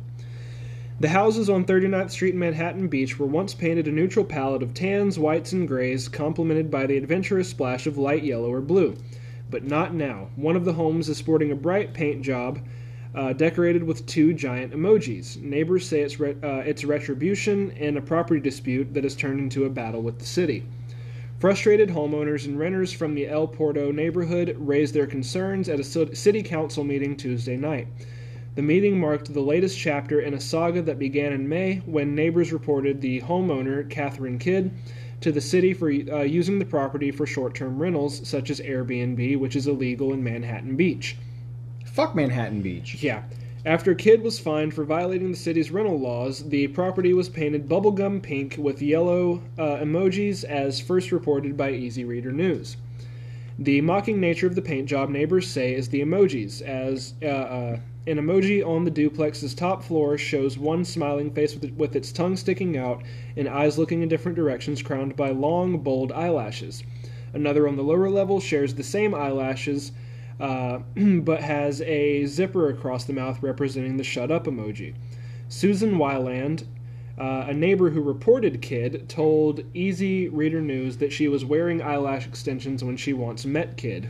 The houses on thirty-ninth Street in Manhattan Beach were once painted a neutral palette of tans, whites, and grays, complemented by the adventurous splash of light yellow or blue. But not now. One of the homes is sporting a bright paint job uh, decorated with two giant emojis. Neighbors say it's, re- uh, it's retribution and a property dispute that has turned into a battle with the city. Frustrated homeowners and renters from the El Porto neighborhood raised their concerns at a ci- city council meeting Tuesday night. The meeting marked the latest chapter in a saga that began in May when neighbors reported the homeowner, Catherine Kidd, to the city for uh, using the property for short-term rentals such as Airbnb, which is illegal in Manhattan Beach. Fuck Manhattan Beach. Yeah. After Kidd was fined for violating the city's rental laws, the property was painted bubblegum pink with yellow uh, emojis, as first reported by Easy Reader News. The mocking nature of the paint job, neighbors say, is the emojis, as uh, uh, an emoji on the duplex's top floor shows one smiling face with, with its tongue sticking out and eyes looking in different directions, crowned by long, bold eyelashes. Another on the lower level shares the same eyelashes, uh, but has a zipper across the mouth representing the shut up emoji. Susan Wyland, uh, a neighbor who reported Kidd, told Easy Reader News that she was wearing eyelash extensions when she once met Kidd.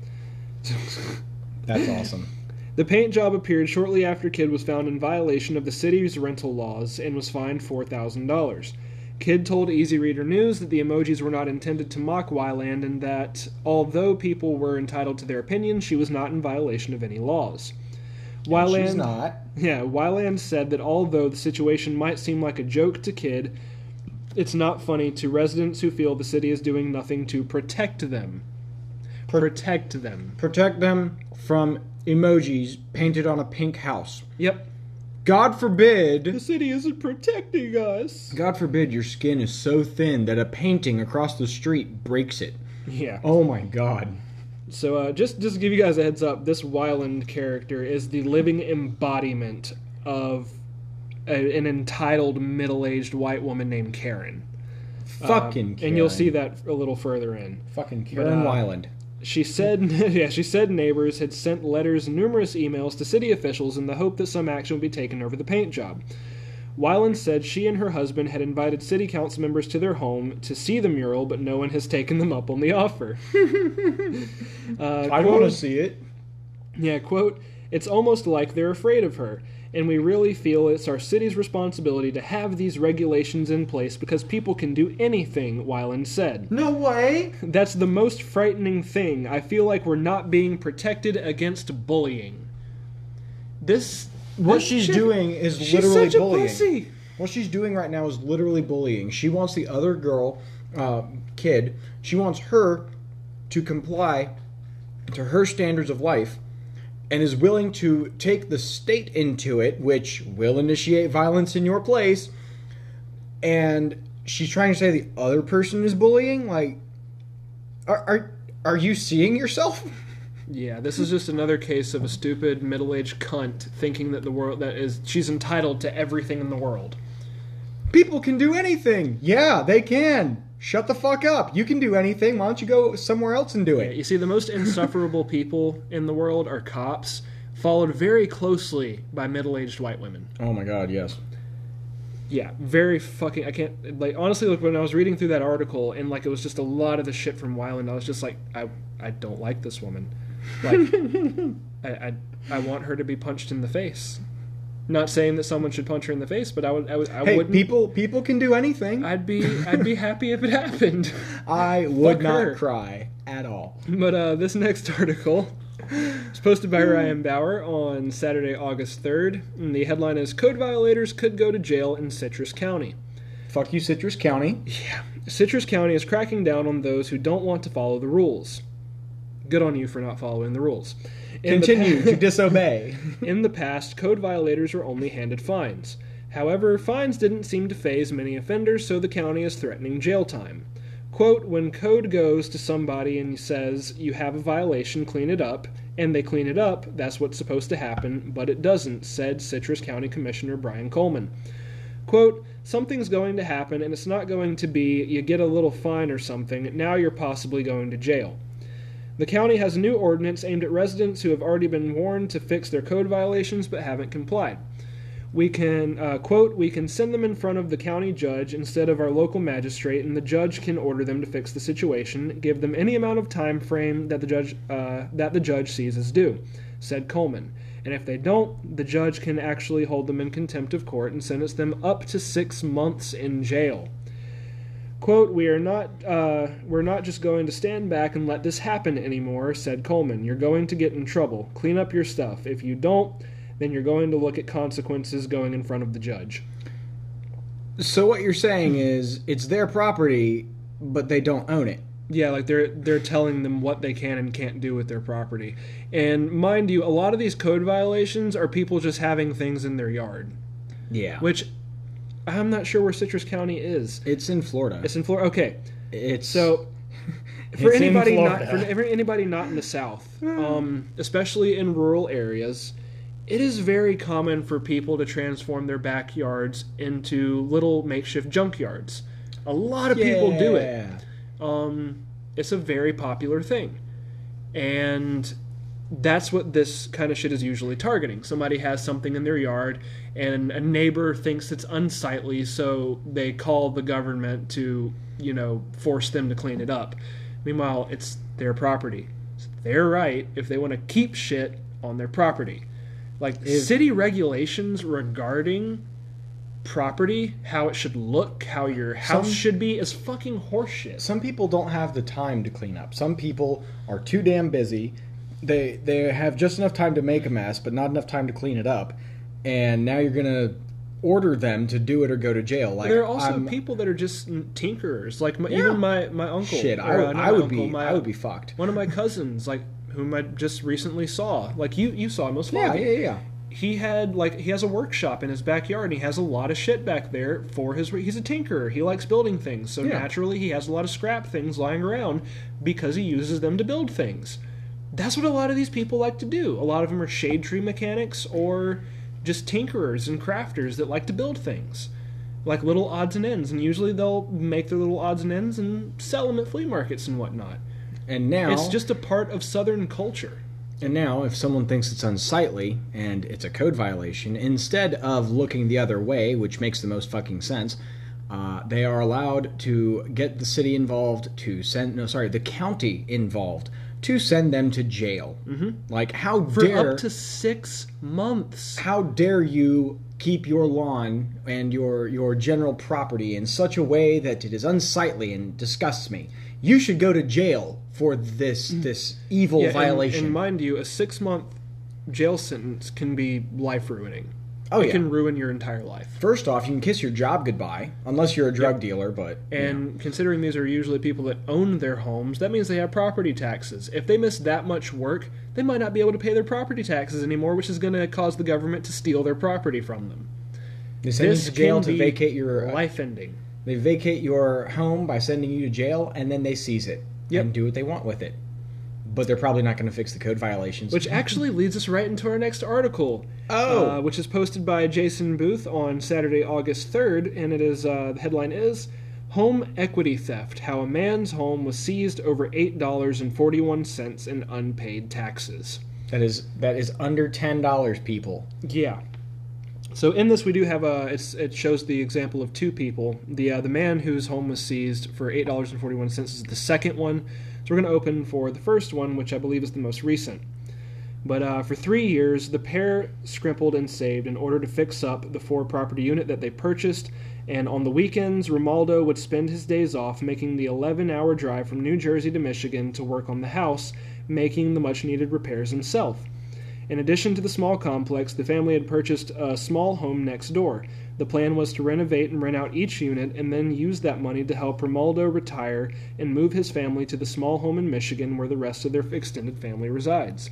That's awesome. The paint job appeared shortly after Kidd was found in violation of the city's rental laws and was fined four thousand dollars. Kidd told Easy Reader News that the emojis were not intended to mock Wyland and that, although people were entitled to their opinion, she was not in violation of any laws. Wyland, She's not. Yeah, Wyland said that although the situation might seem like a joke to Kidd, it's not funny to residents who feel the city is doing nothing to protect them. Protect them. Protect them from emojis painted on a pink house. Yep. God forbid. The city isn't protecting us. God forbid your skin is so thin that a painting across the street breaks it. Yeah. Oh my god. So uh, just, just to give you guys a heads up, this Wyland character is the living embodiment of a, an entitled middle-aged white woman named Karen. Fucking Um, Karen. And you'll see that a little further in. Fucking Karen But, uh, Wyland. She said, yeah, she said neighbors had sent letters and numerous emails to city officials in the hope that some action would be taken over the paint job. Wyland said she and her husband had invited city council members to their home to see the mural, but no one has taken them up on the offer. uh, I quote- want to see it. Yeah, quote, "It's almost like they're afraid of her, and we really feel it's our city's responsibility to have these regulations in place because people can do anything," Wyland said. No way. That's the most frightening thing. I feel like we're not being protected against bullying. This... What this she's chick- doing is she's literally such a bullying. pussy. What she's doing right now is literally bullying. She wants the other girl, uh, kid, she wants her to comply to her standards of life and is willing to take the state into it, which will initiate violence in your place. And she's trying to say the other person is bullying? Like, are are, are you seeing yourself? Yeah, this is just another case of a stupid middle-aged cunt thinking that the world that is she's entitled to everything in the world. People can do anything. Yeah, they can. Shut the fuck up. You can do anything. Why don't you go somewhere else and do Yeah, it? you see, the most insufferable people in the world are cops. followed very closely by middle-aged white women. Oh my God, yes. Yeah, very fucking... I can't... Like, honestly, like, when I was reading through that article, and, like, it was just a lot of the shit from Weiland, I was just like, I I don't like this woman. Like, I, I I want her to be punched in the face. Not saying that someone should punch her in the face, but I would I, would, I hey, wouldn't... people people can do anything. I'd be I'd be happy if it happened. I would Fuck not her. cry at all. But uh, this next article was posted by Ryan Bauer on Saturday, August third. And the headline is, Code Violators Could Go to Jail in Citrus County. Fuck you, Citrus County. Yeah. Citrus County is cracking down on those who don't want to follow the rules. Good on you for not following the rules. In Continue the pa- to disobey. In the past, code violators were only handed fines. However, fines didn't seem to faze many offenders, so the county is threatening jail time. Quote, when code goes to somebody and says, you have a violation, clean it up, and they clean it up, that's what's supposed to happen, but it doesn't, said Citrus County Commissioner Brian Coleman. Quote, something's going to happen, and it's not going to be, you get a little fine or something, now you're possibly going to jail. The county has a new ordinance aimed at residents who have already been warned to fix their code violations but haven't complied. We can, uh, quote, we can send them in front of the county judge instead of our local magistrate, and the judge can order them to fix the situation, give them any amount of time frame that the judge uh, that the judge sees as due, said Coleman. And if they don't, the judge can actually hold them in contempt of court and sentence them up to six months in jail. Quote, we are not uh, we're not just going to stand back and let this happen anymore, said Coleman. You're going to get in trouble. Clean up your stuff. If you don't, then you're going to look at consequences going in front of the judge. So what you're saying is it's their property, but they don't own it. Yeah, like they're they're telling them what they can and can't do with their property. And mind you, a lot of these code violations are people just having things in their yard. Yeah. Which I'm not sure where Citrus County is. It's in Florida. It's in Florida. Okay. It's So for It's in anybody not Florida. for anybody not in the South, um, especially in rural areas, it is very common for people to transform their backyards into little makeshift junkyards. A lot of people do it. Yeah. Um, it's a very popular thing. And that's what this kind of shit is usually targeting. Somebody has something in their yard, and a neighbor thinks it's unsightly, so they call the government to, you know, force them to clean it up. Meanwhile, it's their property. It's their right if they want to keep shit on their property. Like, If- city regulations regarding property, how it should look, how your house Some- should be, is fucking horseshit. Some people don't have the time to clean up. Some people are too damn busy. They they have just enough time to make a mess, but not enough time to clean it up. And now you're gonna order them to do it or go to jail. Like There are also I'm- people that are just tinkerers. Like my, Yeah. even my, my uncle. Shit, I or, would, uh, not I my would uncle, be my- I would be fucked. One of my cousins, like whom I just recently saw. Like you you saw him, most Yeah, likely. yeah, yeah. He had like he has a workshop in his backyard, and he has a lot of shit back there for his. He's a tinkerer. He likes building things, so Yeah. naturally he has a lot of scrap things lying around because he uses them to build things. That's what a lot of these people like to do. A lot of them are shade tree mechanics or just tinkerers and crafters that like to build things, like little odds and ends. And usually they'll make their little odds and ends and sell them at flea markets and whatnot. And now It's just a part of Southern culture. And now, if someone thinks it's unsightly and it's a code violation, instead of looking the other way, which makes the most fucking sense, uh, they are allowed to get the city involved, to send, no, sorry, the county involved, to send them to jail. Mm-hmm. Like, how For dare, up to six months. how dare you keep your lawn and your, your general property in such a way that it is unsightly and disgusts me? You should go to jail for this this evil Yeah, and- violation. And, mind you, a six-month jail sentence can be life-ruining. Oh, it yeah. can ruin your entire life. First off, you can kiss your job goodbye, unless you're a drug dealer, but... And considering these are usually people that own their homes, that means they have property taxes. If they miss that much work, they might not be able to pay their property taxes anymore, which is going to cause the government to steal their property from them. They send This you to jail can to be vacate your... Uh, life-ending. they vacate your home by sending you to jail, and then they seize it. Yep. And do what they want with it. But they're probably not going to fix the code violations. Which actually leads us right into our next article. Oh. Uh, which is posted by Jason Booth on Saturday, August third, and it is, uh, the headline is, Home Equity Theft, How a Man's Home Was Seized Over eight dollars and forty-one cents in Unpaid Taxes. That is that is under ten dollars, people. Yeah. So in this, we do have a. It's, it shows the example of two people. The uh, the man whose home was seized for eight dollars and forty one cents is the second one. So we're going to open for the first one, which I believe is the most recent. But uh, for three years, the pair scrimpled and saved in order to fix up the four-property unit that they purchased, and on the weekends, Romaldo would spend his days off making the eleven-hour drive from New Jersey to Michigan to work on the house, making the much-needed repairs himself. In addition to the small complex, the family had purchased a small home next door. The plan was to renovate and rent out each unit and then use that money to help Romaldo retire and move his family to the small home in Michigan where the rest of their extended family resides.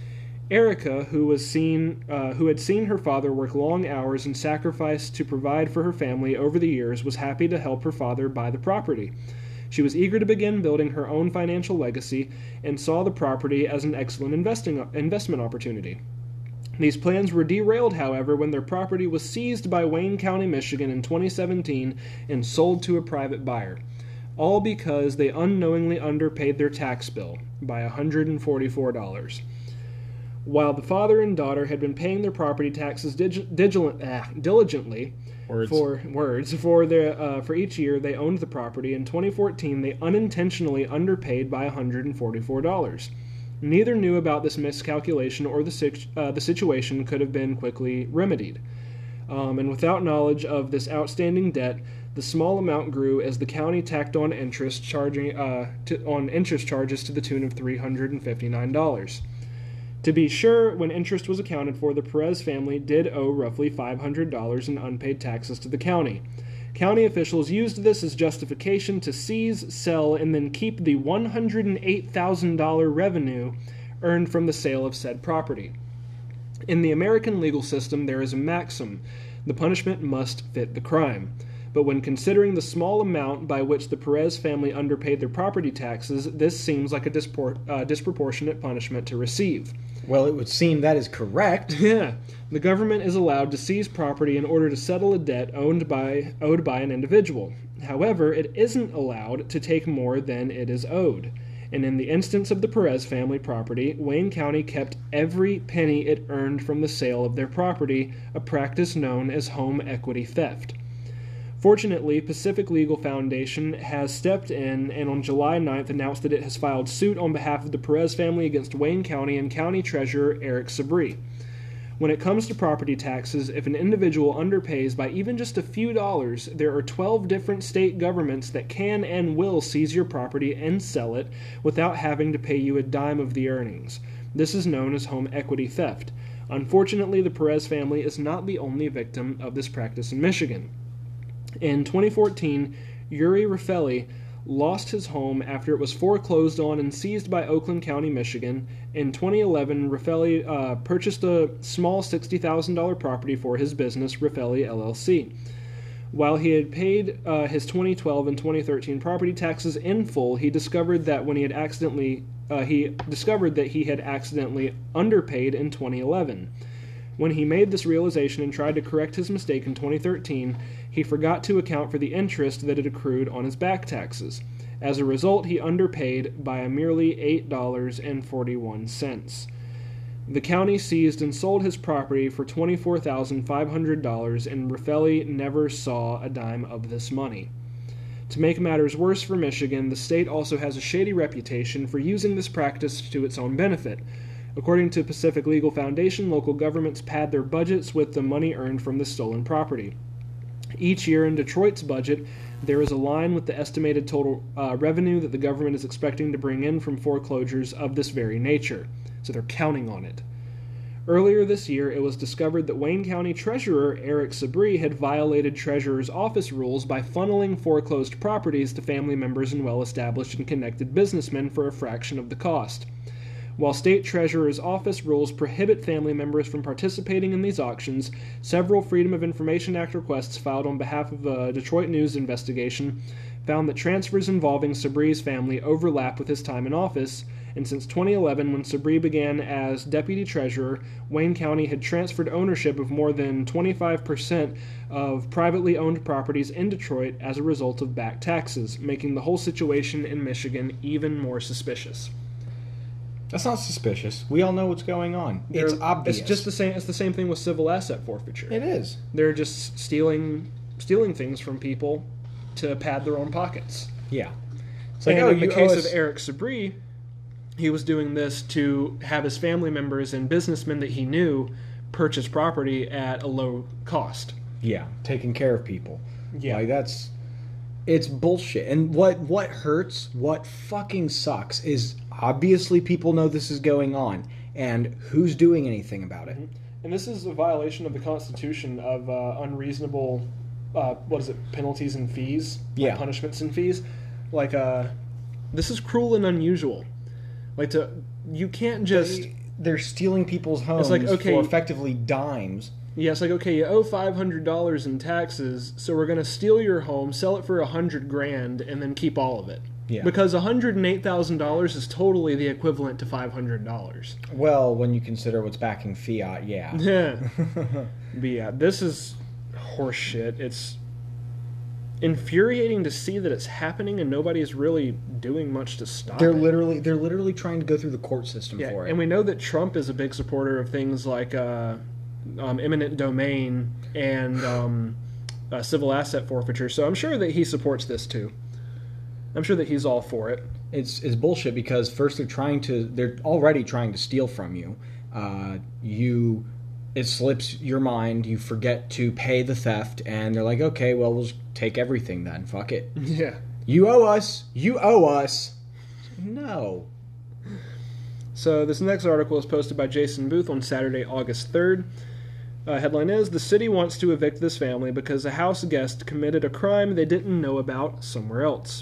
Erica, who was seen, uh, who had seen her father work long hours and sacrifice to provide for her family over the years, was happy to help her father buy the property. She was eager to begin building her own financial legacy and saw the property as an excellent investing investment opportunity. These plans were derailed, however, when their property was seized by Wayne County, Michigan in twenty seventeen and sold to a private buyer, all because they unknowingly underpaid their tax bill by one hundred forty-four dollars. While the father and daughter had been paying their property taxes dig- diligent, ah, diligently Words. for words for their uh, for each year they owned the property, in twenty fourteen they unintentionally underpaid by one hundred forty-four dollars. Neither knew about this miscalculation, or the situ- uh, the situation could have been quickly remedied. Um, and without knowledge of this outstanding debt, the small amount grew as the county tacked on interest charging uh, to, on interest charges to the tune of three hundred fifty-nine dollars. To be sure, when interest was accounted for, the Perez family did owe roughly five hundred dollars in unpaid taxes to the county. County officials used this as justification to seize, sell, and then keep the one hundred eight thousand dollars revenue earned from the sale of said property. In the American legal system, there is a maxim: the punishment must fit the crime. But when considering the small amount by which the Perez family underpaid their property taxes, this seems like a dispor- uh, disproportionate punishment to receive. Well, it would seem that is correct. Yeah. The government is allowed to seize property in order to settle a debt owned by owed by an individual. However, it isn't allowed to take more than it is owed. And in the instance of the Perez family property, Wayne County kept every penny it earned from the sale of their property, a practice known as home equity theft. Fortunately, Pacific Legal Foundation has stepped in and on July ninth announced that it has filed suit on behalf of the Perez family against Wayne County and County Treasurer Eric Sabri. When it comes to property taxes, if an individual underpays by even just a few dollars, there are twelve different state governments that can and will seize your property and sell it without having to pay you a dime of the earnings. This is known as home equity theft. Unfortunately, the Perez family is not the only victim of this practice in Michigan. In twenty fourteen, Uri Raffelli lost his home after it was foreclosed on and seized by Oakland County, Michigan. In twenty eleven, Raffelli uh, purchased a small sixty thousand dollars property for his business, Raffelli L L C. While he had paid uh, his twenty twelve and twenty thirteen property taxes in full, he discovered that when he had accidentally uh, he discovered that he had accidentally underpaid in twenty eleven. When he made this realization and tried to correct his mistake in twenty thirteen, he forgot to account for the interest that had accrued on his back taxes. As a result, he underpaid by a merely eight dollars and forty-one cents. The county seized and sold his property for twenty-four thousand five hundred dollars, and Raffelli never saw a dime of this money. To make matters worse for Michigan, the state also has a shady reputation for using this practice to its own benefit. According to Pacific Legal Foundation, local governments pad their budgets with the money earned from the stolen property. Each year in Detroit's budget, there is a line with the estimated total uh, revenue that the government is expecting to bring in from foreclosures of this very nature. So they're counting on it. Earlier this year, it was discovered that Wayne County Treasurer Eric Sabri had violated Treasurer's office rules by funneling foreclosed properties to family members and well-established and connected businessmen for a fraction of the cost. While State Treasurer's Office rules prohibit family members from participating in these auctions, several Freedom of Information Act requests filed on behalf of a Detroit News investigation found that transfers involving Sabri's family overlap with his time in office, and since twenty eleven, when Sabri began as Deputy Treasurer, Wayne County had transferred ownership of more than twenty-five percent of privately owned properties in Detroit as a result of back taxes, making the whole situation in Michigan even more suspicious. That's not suspicious. We all know what's going on. They're- It's obvious. It's just the same. It's the same thing with civil asset forfeiture. It is. They're just stealing stealing things from people to pad their own pockets. Yeah. It's And like, oh, in the you case owe of us- Eric Sabri, he was doing this to have his family members and businessmen that he knew purchase property at a low cost. Yeah, taking care of people. Yeah. Like, that's... It's bullshit. And what, what hurts, what fucking sucks, is obviously people know this is going on. And who's doing anything about it? And this is a violation of the Constitution of uh, unreasonable, uh, what is it, penalties and fees? Like Yeah. punishments and fees. Like, uh, this is cruel and unusual. Like, to you can't just... They, they're stealing people's homes like, okay, for effectively dimes. Yeah, it's like, okay, you owe five hundred dollars in taxes, so we're going to steal your home, sell it for one hundred grand, and then keep all of it. Yeah. Because one hundred eight thousand dollars is totally the equivalent to five hundred dollars. Well, when you consider what's backing fiat, yeah. Yeah. But yeah, this is horseshit. It's infuriating to see that it's happening and nobody's really doing much to stop They're it. literally they're literally trying to go through the court system Yeah, for it. and we know that Trump is a big supporter of things like uh, um, eminent domain and um, uh, civil asset forfeiture, so I'm sure that he supports this too. I'm sure that he's all for it. It's it's bullshit because first they're trying to they're already trying to steal from you. Uh, you it slips your mind, you forget to pay the theft, and they're like, okay, well we'll just take everything then. Fuck it. Yeah. You owe us. You owe us. No. So this next article is posted by Jason Booth on Saturday, August third. Uh, headline is, the city wants to evict this family because a house guest committed a crime they didn't know about somewhere else.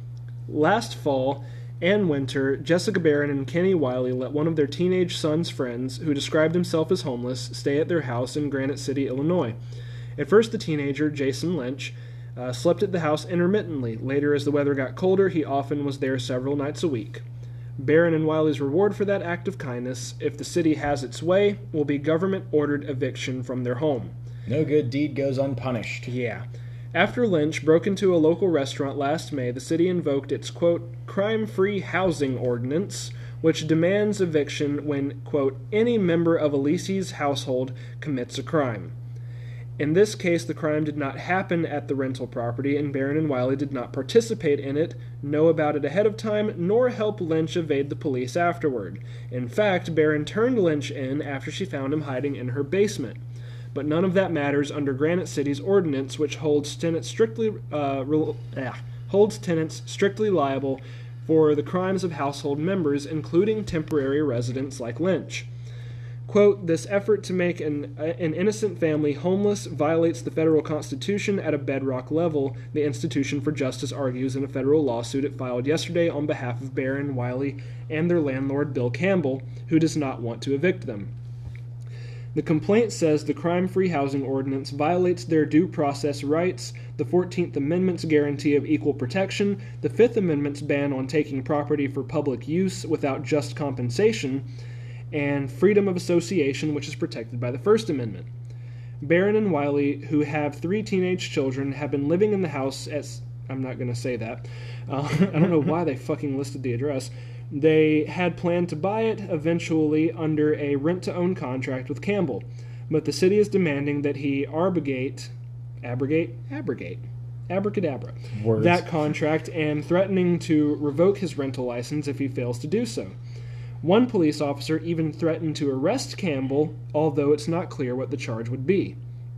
Last fall and winter, Jessica Barron and Kenny Wiley let one of their teenage son's friends, who described himself as homeless, stay at their house in Granite City, Illinois. At first, the teenager, Jason Lynch, uh, slept at the house intermittently. Later, as the weather got colder, he often was there several nights a week. Barron and Wiley's reward for that act of kindness, if the city has its way, will be government-ordered eviction from their home. No good deed goes unpunished. Yeah. After Lynch broke into a local restaurant last May, the city invoked its, quote, crime-free housing ordinance, which demands eviction when, quote, any member of Elise's household commits a crime. In this case, the crime did not happen at the rental property, and Barron and Wiley did not participate in it, know about it ahead of time, nor help Lynch evade the police afterward. In fact, Barron turned Lynch in after she found him hiding in her basement. But none of that matters under Granite City's ordinance, which holds tenants strictly uh, re- ah, holds tenants strictly liable for the crimes of household members, including temporary residents like Lynch. Quote, this effort to make an, an innocent family homeless violates the federal constitution at a bedrock level, the Institution for Justice argues in a federal lawsuit it filed yesterday on behalf of Barron, Wiley, and their landlord Bill Campbell, who does not want to evict them. The complaint says the crime-free housing ordinance violates their due process rights, the fourteenth Amendment's guarantee of equal protection, the fifth Amendment's ban on taking property for public use without just compensation, and freedom of association, which is protected by the First Amendment. Barron and Wiley, who have three teenage children, have been living in the house at... I'm not going to say that. Uh, I don't know why they fucking listed the address. They had planned to buy it eventually under a rent-to-own contract with Campbell, but the city is demanding that he abrogate... Abrogate? Abrogate. Abracadabra. Words. That contract and threatening to revoke his rental license if he fails to do so. One police officer even threatened to arrest Campbell, although it's not clear what the charge would be.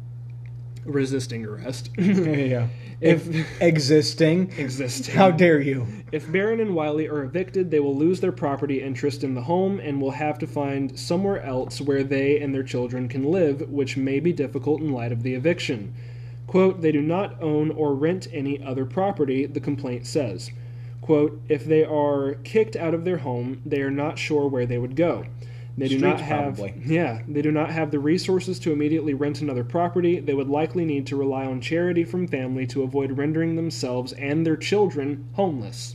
Resisting arrest. Yeah. If Existing. existing. How dare you? If Barron and Wiley are evicted, they will lose their property interest in the home and will have to find somewhere else where they and their children can live, which may be difficult in light of the eviction. Quote, they do not own or rent any other property, the complaint says. Quote, if they are kicked out of their home, they are not sure where they would go. They do not Streets, have probably. yeah, they do not have the resources to immediately rent another property. They would likely need to rely on charity from family to avoid rendering themselves and their children homeless.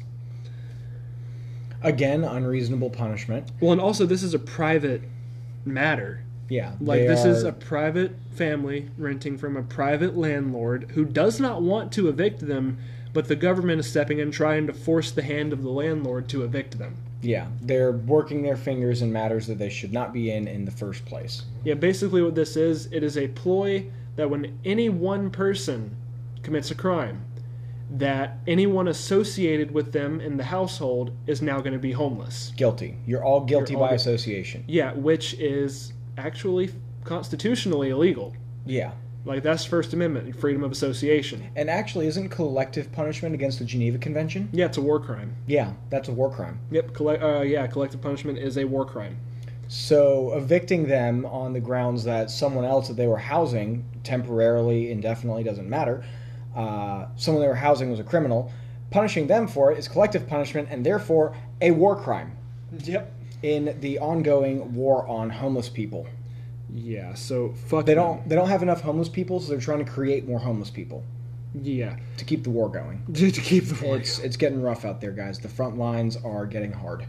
Again, unreasonable punishment. Well, and also this is a private matter. Yeah. Like they this is are- a private family renting from a private landlord who does not want to evict them, but the government is stepping in trying to force the hand of the landlord to evict them. Yeah, they're working their fingers in matters that they should not be in in the first place. Yeah, basically what this is, it is a ploy that when any one person commits a crime, that anyone associated with them in the household is now going to be homeless. Guilty. You're all guilty You're all by gu- association. Yeah, which is actually constitutionally illegal. Yeah. Like, that's First Amendment, freedom of association. And actually, isn't collective punishment against the Geneva Convention? Yeah, it's a war crime. Yeah, that's a war crime. Yep, colle- uh, yeah, collective punishment is a war crime. So evicting them on the grounds that someone else that they were housing, temporarily, indefinitely, doesn't matter, uh, someone they were housing was a criminal, punishing them for it is collective punishment and therefore a war crime. Yep. In the ongoing war on homeless people. Yeah, so fuck They them. don't they don't have enough homeless people, so they're trying to create more homeless people Yeah. to keep the war going. to keep the war It's it's getting rough out there, guys. The front lines are getting hard.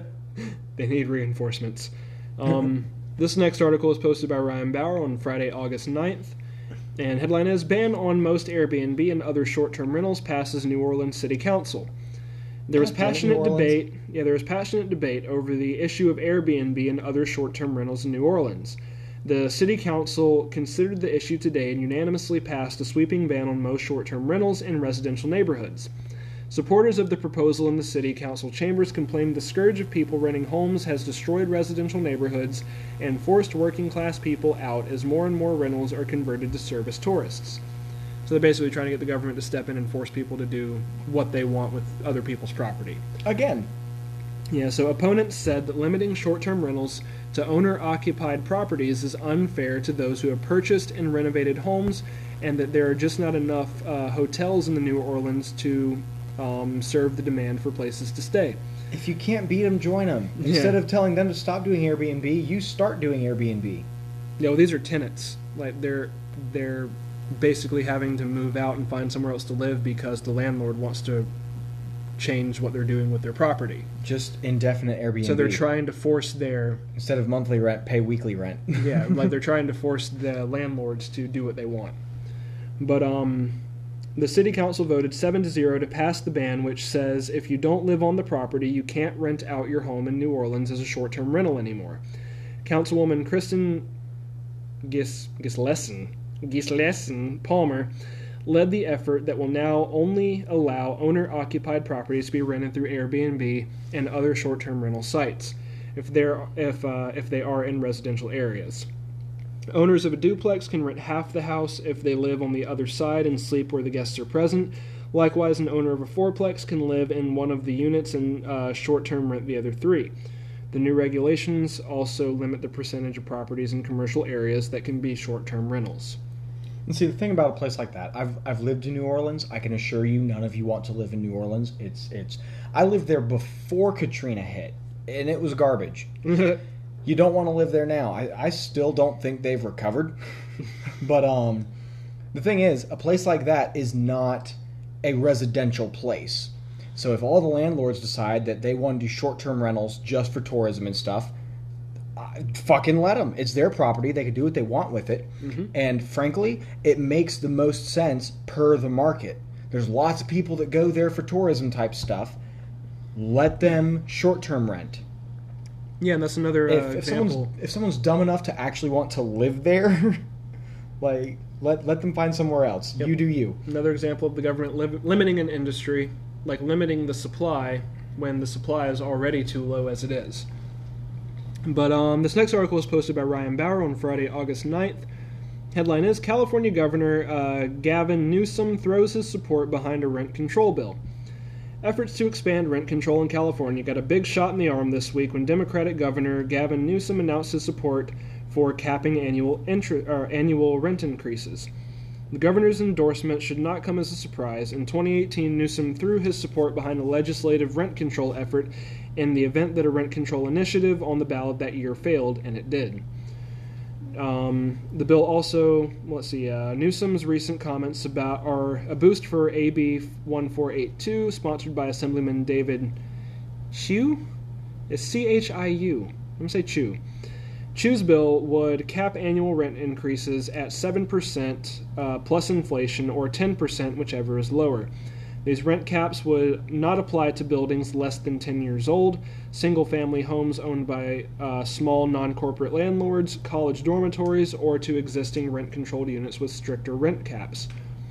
They need reinforcements. Um, this next article is posted by Ryan Bauer on Friday, August ninth. And headline is, Ban on most Airbnb and other short-term rentals passes New Orleans City Council. There was God damn it, passionate New Orleans. debate. Yeah, there was passionate debate over the issue of Airbnb and other short-term rentals in New Orleans. The City Council considered the issue today and unanimously passed a sweeping ban on most short-term rentals in residential neighborhoods. Supporters of the proposal in the City Council chambers complained the scourge of people renting homes has destroyed residential neighborhoods and forced working-class people out as more and more rentals are converted to service tourists. So they're basically trying to get the government to step in and force people to do what they want with other people's property. Again, Yeah, so opponents said that limiting short-term rentals to owner-occupied properties is unfair to those who have purchased and renovated homes, and that there are just not enough uh, hotels in the New Orleans to um, serve the demand for places to stay. if you can't beat them, join them. Yeah. Instead of telling them to stop doing Airbnb, you start doing Airbnb. You know, these are tenants. Like, they're they're basically having to move out and find somewhere else to live because the landlord wants to change what they're doing with their property. Just indefinite Airbnb. So they're trying to force their Instead of monthly rent, pay weekly rent. yeah, like they're trying to force the landlords to do what they want. But um, the city council voted seven to zero to pass the ban, which says if you don't live on the property, you can't rent out your home in New Orleans as a short-term rental anymore. Councilwoman Kristen Gis Gislesen Gislesen Palmer led the effort that will now only allow owner-occupied properties to be rented through Airbnb and other short-term rental sites if they're if uh, if they are in residential areas. Owners of a duplex can rent half the house if they live on the other side and sleep where the guests are present. Likewise, an owner of a fourplex can live in one of the units and uh, short-term rent the other three. The new regulations also limit the percentage of properties in commercial areas that can be short-term rentals. And see, the thing about a place like that, I've I've lived in New Orleans. I can assure you, none of you want to live in New Orleans. It's it's. I lived there before Katrina hit, and it was garbage. You don't want to live there now. I, I still don't think they've recovered. But um, the thing is, a place like that is not a residential place. So if all the landlords decide that they want to do short-term rentals just for tourism and stuff, uh, fucking let them. It's their property. They can do what they want with it. Mm-hmm. And frankly, it makes the most sense per the market. There's lots of people that go there for tourism type stuff. Let them short-term rent. Yeah, and that's another uh, If, if example. someone's if someone's dumb enough to actually want to live there, like let let them find somewhere else. Yep. You do you. Another example of the government li- limiting an industry, like limiting the supply when the supply is already too low as it is. But um, this next article was posted by Ryan Bauer on Friday, August ninth. Headline is, California Governor uh, Gavin Newsom throws his support behind a rent control bill. Efforts to expand rent control in California got a big shot in the arm this week when Democratic Governor Gavin Newsom announced his support for capping annual intri- or annual rent increases. The governor's endorsement should not come as a surprise. In twenty eighteen, Newsom threw his support behind a legislative rent control effort in the event that a rent control initiative on the ballot that year failed, and it did. Um, the bill also, let's see, uh, Newsom's recent comments about are a boost for A B fourteen eighty-two, sponsored by Assemblyman David Chiu. It's C H I U. Let me say Chiu. Chiu's bill would cap annual rent increases at seven percent uh, plus inflation, or ten percent, whichever is lower. These rent caps would not apply to buildings less than ten years old, single-family homes owned by uh, small non-corporate landlords, college dormitories, or to existing rent-controlled units with stricter rent caps.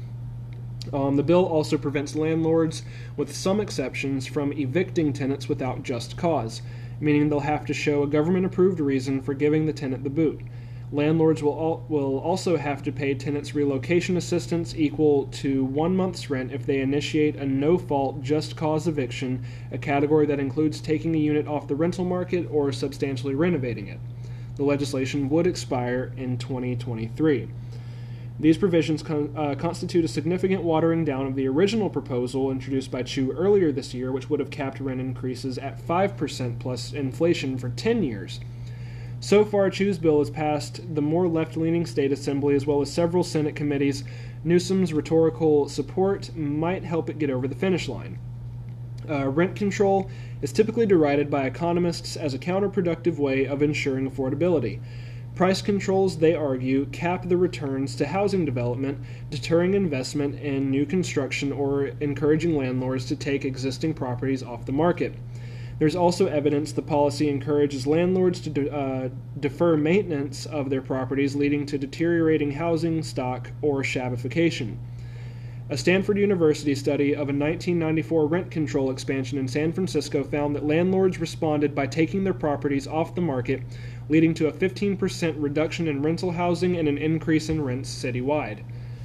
Um, the bill also prevents landlords, with some exceptions, from evicting tenants without just cause, meaning they'll have to show a government-approved reason for giving the tenant the boot. Landlords will al- will also have to pay tenants relocation assistance equal to one month's rent if they initiate a no-fault just cause eviction, a category that includes taking a unit off the rental market or substantially renovating it. The legislation would expire in twenty twenty-three. These provisions con- uh, constitute a significant watering down of the original proposal introduced by Chu earlier this year, which would have capped rent increases at five percent plus inflation for ten years. So far, Chu's bill has passed the more left-leaning state assembly as well as several Senate committees. Newsom's rhetorical support might help it get over the finish line. Uh, rent control is typically derided by economists as a counterproductive way of ensuring affordability. Price controls, they argue, cap the returns to housing development, deterring investment in new construction or encouraging landlords to take existing properties off the market. There's also evidence the policy encourages landlords to de- uh, defer maintenance of their properties, leading to deteriorating housing stock or shabification. A Stanford University study of a nineteen ninety-four rent control expansion in San Francisco found that landlords responded by taking their properties off the market, leading to a fifteen percent reduction in rental housing and an increase in rents citywide.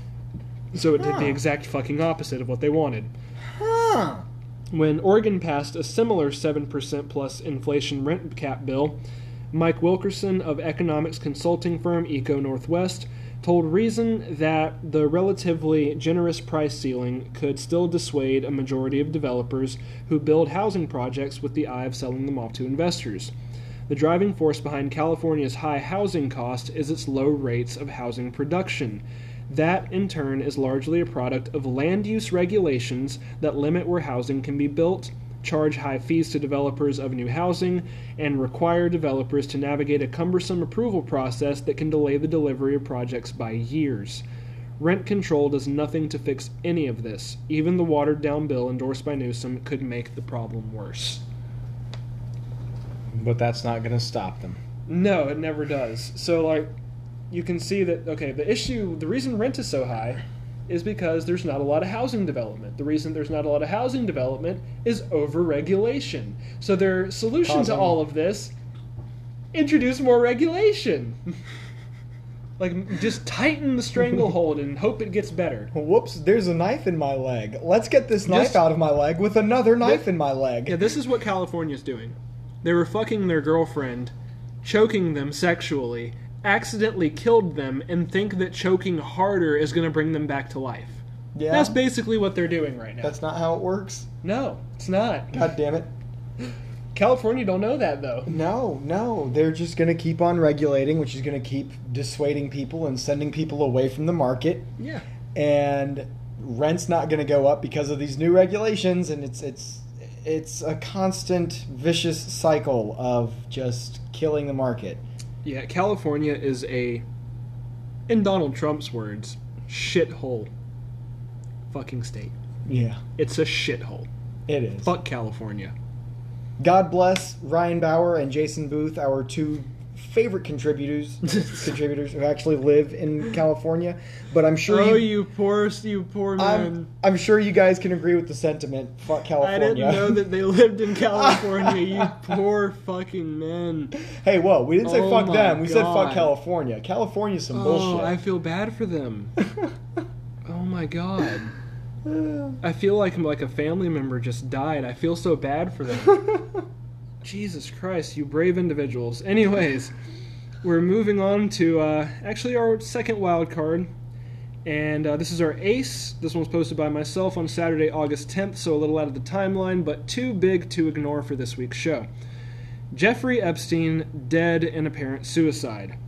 So it did Huh. the exact fucking opposite of what they wanted. Huh. When Oregon passed a similar seven percent plus inflation rent cap bill, Mike Wilkerson of economics consulting firm Eco Northwest told Reason that the relatively generous price ceiling could still dissuade a majority of developers who build housing projects with the eye of selling them off to investors. The driving force behind California's high housing cost is its low rates of housing production. That, in turn, is largely a product of land use regulations that limit where housing can be built, charge high fees to developers of new housing, and require developers to navigate a cumbersome approval process that can delay the delivery of projects by years. Rent control does nothing to fix any of this. Even the watered-down bill endorsed by Newsom could make the problem worse. But that's not going to stop them. No, it never does. So, like, you can see that, okay, the issue, the reason rent is so high is because there's not a lot of housing development. The reason there's not a lot of housing development is over-regulation. So their solution Causing- to all of this, introduce more regulation. Like, just tighten the stranglehold and hope it gets better. Whoops, there's a knife in my leg. Let's get this knife Just- out of my leg with another knife Thi- in my leg. Yeah, this is what California's doing. They were fucking their girlfriend, choking them sexually, accidentally killed them, and think that choking harder is going to bring them back to life. Yeah. That's basically what they're doing right now. That's not how it works. No, it's not. God damn it. California don't know that, though. No, no. They're just going to keep on regulating, which is going to keep dissuading people and sending people away from the market. Yeah. And rent's not going to go up because of these new regulations, and it's it's it's a constant vicious cycle of just killing the market. Yeah, California is a, in Donald Trump's words, shithole fucking state. Yeah, It's a shithole. it is. Fuck California. God bless Ryan Bauer and Jason Booth, our two favorite contributors contributors who actually live in California. But I'm sure Oh, you, you poor, you poor man. I'm, I'm sure you guys can agree with the sentiment. Fuck I California. didn't know that they lived in California, you poor fucking men. Hey, whoa, we didn't say Oh fuck my them. We said God. fuck California. California's some Oh, bullshit. I feel bad for them. Oh my god. I feel like like a family member just died. I feel so bad for them. Jesus Christ, you brave individuals. Anyways, we're moving on to uh, actually our second wild card. And uh, this is our ace. This one was posted by myself on Saturday, August tenth, so a little out of the timeline, but too big to ignore for this week's show. Jeffrey Epstein, dead in apparent suicide.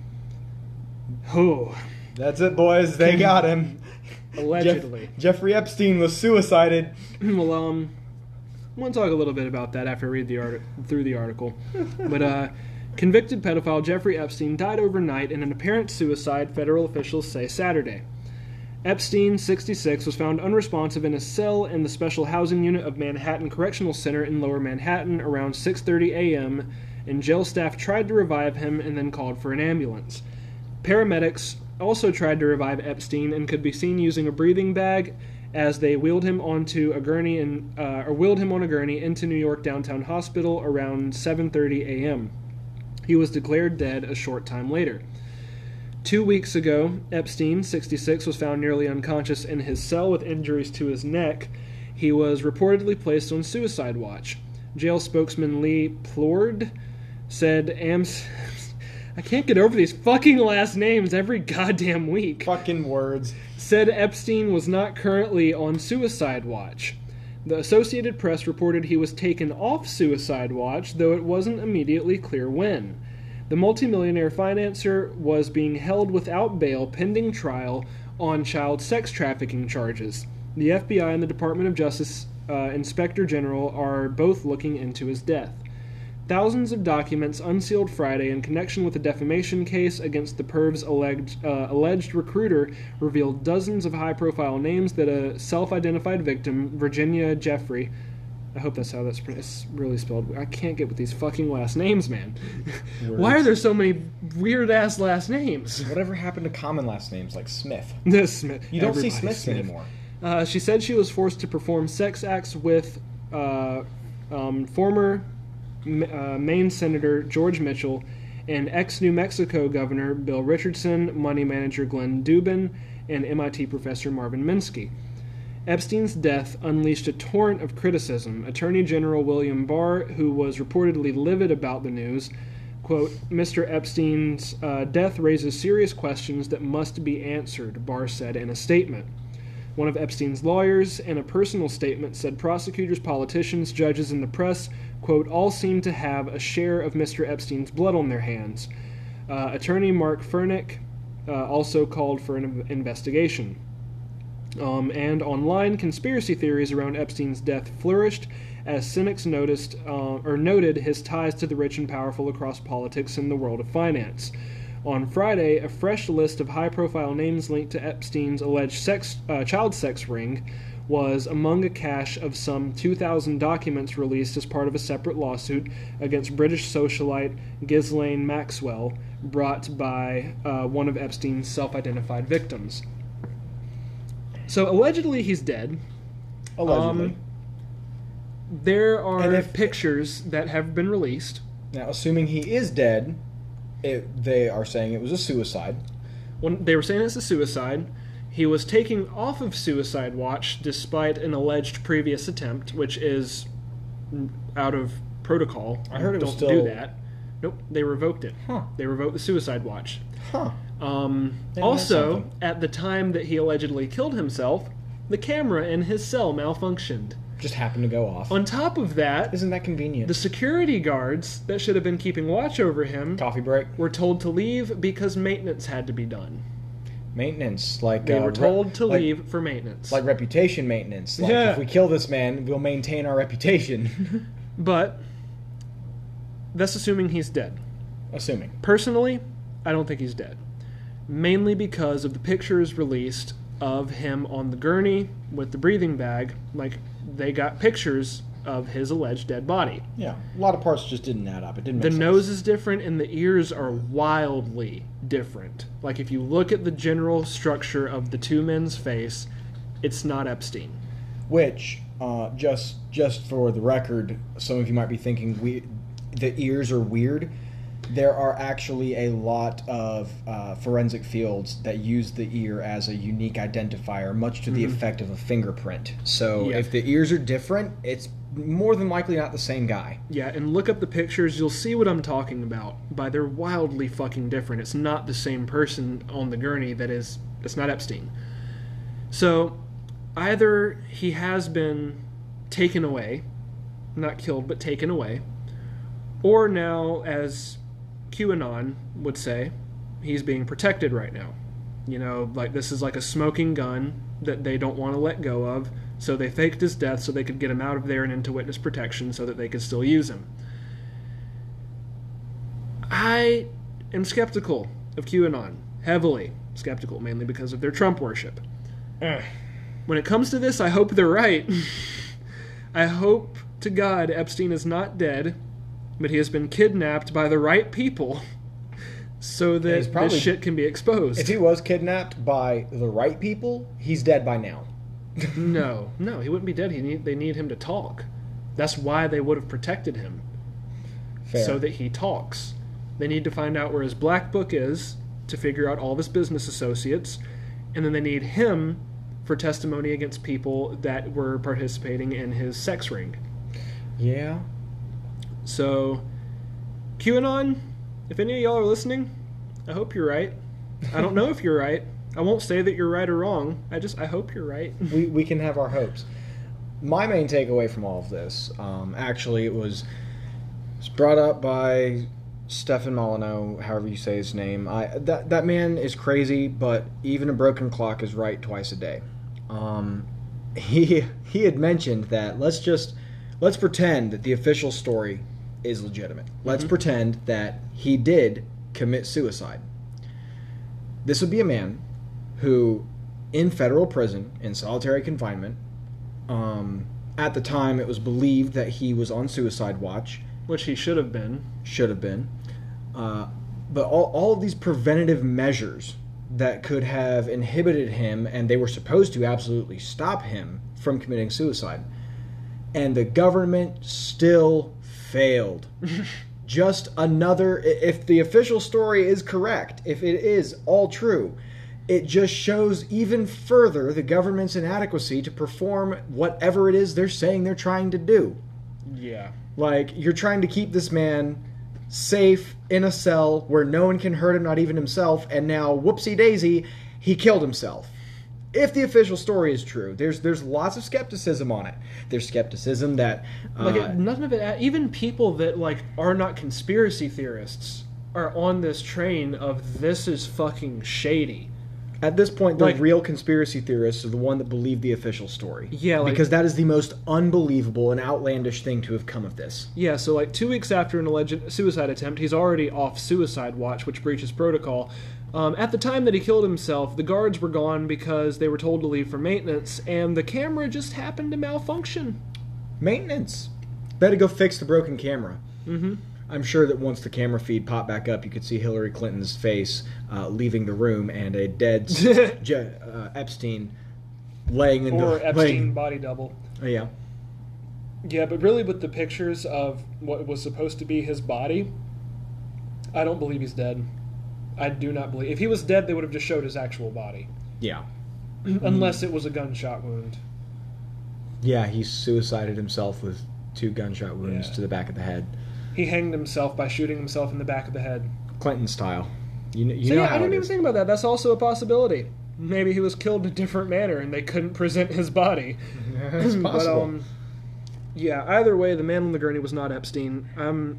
Oh, That's it, boys. They got him. allegedly. Jeff- Jeffrey Epstein was suicided. Well, um, I want to talk a little bit about that after I read the art- through the article. But uh, convicted pedophile Jeffrey Epstein died overnight in an apparent suicide, federal officials say Saturday. Epstein, sixty-six, was found unresponsive in a cell in the Special Housing Unit of Manhattan Correctional Center in Lower Manhattan around six thirty a.m., and jail staff tried to revive him and then called for an ambulance. Paramedics also tried to revive Epstein and could be seen using a breathing bag as they wheeled him onto a gurney and uh, or wheeled him on a gurney into New York Downtown Hospital around seven thirty a.m. He was declared dead a short time later. Two weeks ago, Epstein, sixty-six, was found nearly unconscious in his cell with injuries to his neck. He was reportedly placed on suicide watch. Jail spokesman Lee Plord said, Ams... I can't get over these fucking last names every goddamn week. Fucking words. Said Epstein was not currently on suicide watch. The Associated Press reported he was taken off suicide watch, though it wasn't immediately clear when. The multimillionaire financier was being held without bail pending trial on child sex trafficking charges. The F B I and the Department of Justice uh, Inspector General are both looking into his death. Thousands of documents unsealed Friday in connection with a defamation case against the perv's alleged, uh, alleged recruiter revealed dozens of high-profile names that a self-identified victim, Virginia Jeffrey, I hope that's how that's it's really spelled. I can't get with these fucking last names, man. Why are there so many weird-ass last names? Whatever happened to common last names like Smith? Smith. You don't see Everybody's Smiths Smith. anymore. Uh, she said she was forced to perform sex acts with uh, um, former uh, Maine Senator George Mitchell and ex-New Mexico Governor Bill Richardson, money manager Glenn Dubin, and M I T professor Marvin Minsky. Epstein's death unleashed a torrent of criticism. Attorney General William Barr, who was reportedly livid about the news, quote, Mister Epstein's uh, death raises serious questions that must be answered, Barr said in a statement. One of Epstein's lawyers, in a personal statement, said prosecutors, politicians, judges, and the press, quote, all seem to have a share of Mister Epstein's blood on their hands. Uh, attorney Mark Furnick uh, also called for an investigation. Um, and online, conspiracy theories around Epstein's death flourished as cynics noticed uh, or noted his ties to the rich and powerful across politics and the world of finance. On Friday, a fresh list of high-profile names linked to Epstein's alleged sex, uh, child sex ring was among a cache of some two thousand documents released as part of a separate lawsuit against British socialite Ghislaine Maxwell, brought by uh, one of Epstein's self-identified victims. So allegedly he's dead. Allegedly. Um, there are And if- pictures that have been released. Now, assuming he is dead, it, they are saying it was a suicide. When they were saying it's a suicide. He was taken off of suicide watch despite an alleged previous attempt, which is out of protocol. I heard it Don't was still- do that. Nope, they revoked it. Huh. They revoked the suicide watch. Huh. Um, Maybe that's also, something. at the time that he allegedly killed himself, the camera in his cell malfunctioned. Just happened to go off. On top of that, Isn't that convenient? the security guards that should have been keeping watch over him Coffee break? were told to leave because maintenance had to be done. Maintenance. Like They uh, were told to like- leave for maintenance. Like reputation maintenance. Like, Yeah. if we kill this man, we'll maintain our reputation. But that's assuming he's dead. Assuming. Personally, I don't think he's dead. Mainly because of the pictures released of him on the gurney with the breathing bag. Like, they got pictures of his alleged dead body. Yeah. A lot of parts just didn't add up. It didn't The make sense. nose is different and the ears are wildly different. Like, if you look at the general structure of the two men's face, it's not Epstein. Which, uh, just just for the record, some of you might be thinking we, the ears are weird. There are actually a lot of uh, forensic fields that use the ear as a unique identifier, much to the effect of a fingerprint. So Yeah. if the ears are different, it's more than likely not the same guy. Yeah, and look up the pictures. You'll see what I'm talking about. By they're wildly fucking different. It's not the same person on the gurney that is... It's not Epstein. So, either he has been taken away, not killed, but taken away, or now, as QAnon would say, he's being protected right now. You know, like this is like a smoking gun that they don't want to let go of, so they faked his death so they could get him out of there and into witness protection so that they could still use him. I am skeptical of QAnon. Heavily skeptical, mainly because of their Trump worship. Ugh. When it comes to this, I hope they're right. I hope to God Epstein is not dead, but he has been kidnapped by the right people so that probably, this shit can be exposed. If he was kidnapped by the right people, he's dead by now. no, no, he wouldn't be dead. He need, they need him to talk. That's why they would have protected him. Fair. So that he talks. They need to find out where his black book is to figure out all of his business associates, and then they need him for testimony against people that were participating in his sex ring. Yeah. So, QAnon, if any of y'all are listening, I hope you're right. I don't know if you're right. I won't say that you're right or wrong. I just, I hope you're right. we, we can have our hopes. My main takeaway from all of this, um, actually, it was, it was brought up by Stefan Molyneux, however you say his name. I, that, that man is crazy, but even a broken clock is right twice a day. Um, he he had mentioned that let's just let's pretend that the official story is legitimate. Let's Mm-hmm. pretend that he did commit suicide. This would be a man who, in federal prison, in solitary confinement, um, at the time it was believed that he was on suicide watch. Which he should have been. Should have been. Uh, but all, all of these preventative measures that could have inhibited him, and they were supposed to absolutely stop him from committing suicide. And the government still failed. Just another, if the official story is correct, if it is all true, it just shows even further the government's inadequacy to perform whatever it is they're saying they're trying to do. Yeah. Like, you're trying to keep this man safe in a cell where no one can hurt him, not even himself, and now, whoopsie-daisy, he killed himself. If the official story is true, there's there's lots of skepticism on it. There's skepticism that... Uh, Like, it, none of it, even people that, like, are not conspiracy theorists are on this train of this is fucking shady. At this point, the Like- real conspiracy theorists are the one that believe the official story. Yeah, like- because that is the most unbelievable and outlandish thing to have come of this. Yeah, so like two weeks after an alleged suicide attempt, he's already off suicide watch, which breaches protocol. Um, at the time that he killed himself, the guards were gone because they were told to leave for maintenance, and the camera just happened to malfunction. Maintenance. Better go fix the broken camera. Mm-hmm. I'm sure that once the camera feed popped back up, you could see Hillary Clinton's face uh, leaving the room and a dead Je- uh, Epstein laying in Or the... Epstein laying, body double. oh, yeah. Yeah, but really with the pictures of what was supposed to be his body, I don't believe he's dead. I do not believe... If he was dead, they would have just showed his actual body. Yeah. Unless it was a gunshot wound. Yeah, he suicided himself with two gunshot wounds Yeah. to the back of the head. He hanged himself by shooting himself in the back of the head. Clinton style. You, kn- you So know yeah, how I didn't it even is. think about that. That's also a possibility. Maybe he was killed in a different manner and they couldn't present his body. It's But, possible. um, yeah, either way, the man on the gurney was not Epstein. Um,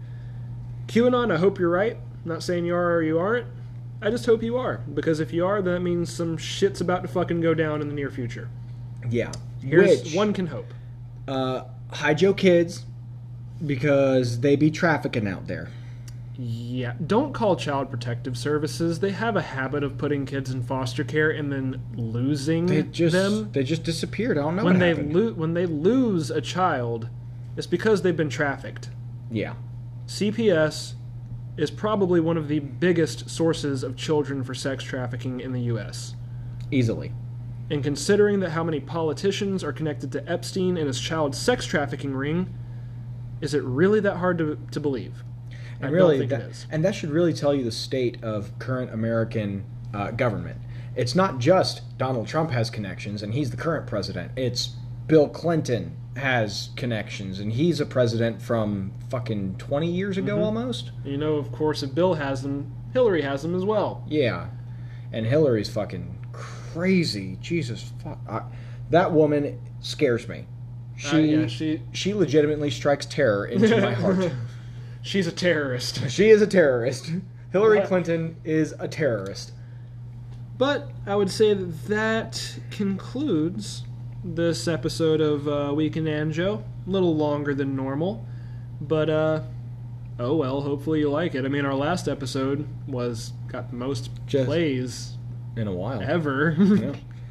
QAnon, I hope you're right. I'm not saying you are or you aren't. I just hope you are. Because if you are, then that means some shit's about to fucking go down in the near future. yeah. Here's Which, one can hope. Uh, hide your kids because they be trafficking out there. Yeah, don't call Child Protective Services. They have a habit of putting kids in foster care and then losing They just them. they just disappeared. I don't know when what they happened. lo- when they lose a child, it's because they've been trafficked. yeah. C P S is probably one of the biggest sources of children for sex trafficking in the U S. Easily. And considering that how many politicians are connected to Epstein and his child sex trafficking ring, is it really that hard to to believe? And I really, don't think that, it is. and that should really tell you the state of current American uh, government. It's not just Donald Trump has connections and he's the current president. It's Bill Clinton has connections and he's a president from fucking twenty years ago Mhm. almost. You know, of course, if Bill has them, Hillary has them as well. Yeah, and Hillary's fucking crazy. Jesus fuck, I, that woman scares me. She Uh, yeah, she she legitimately strikes terror into my heart. she's a terrorist. She is a terrorist. Hillary What? Clinton is a terrorist. But I would say that that concludes this episode of uh, Week in Anjo. A little longer than normal, but uh, oh well. Hopefully you like it. I mean, our last episode was got the most Just- plays In a while. ever. Yeah.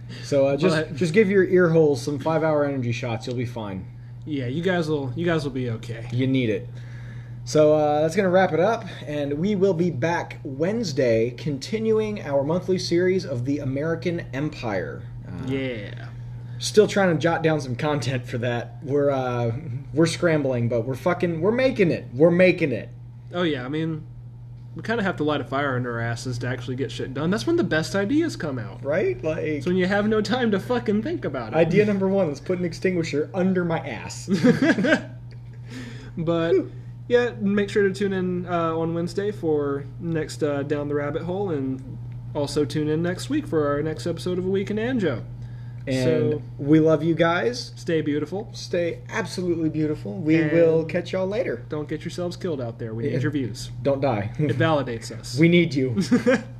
So uh, just But- just give your ear holes some five-hour energy shots. You'll be fine. Yeah, you guys will you guys will be okay. You need it. So uh, that's going to wrap it up, and we will be back Wednesday, continuing our monthly series of the American Empire. Uh, Yeah. Still trying to jot down some content for that. We're uh, we're scrambling, but we're fucking we're making it. We're making it. Oh yeah, I mean, we kind of have to light a fire under our asses to actually get shit done. That's when the best ideas come out. Right? Like It's when you have no time to fucking think about it. idea number one: let's put an extinguisher under my ass. But yeah, make sure to tune in uh, on Wednesday for next uh, Down the Rabbit Hole, and also tune in next week for our next episode of A Week in Anjo. And So- we love you guys. Stay beautiful. Stay absolutely beautiful. We And- will catch y'all later. Don't get yourselves killed out there. We need Yeah. your views. Don't die. It validates us. We need you.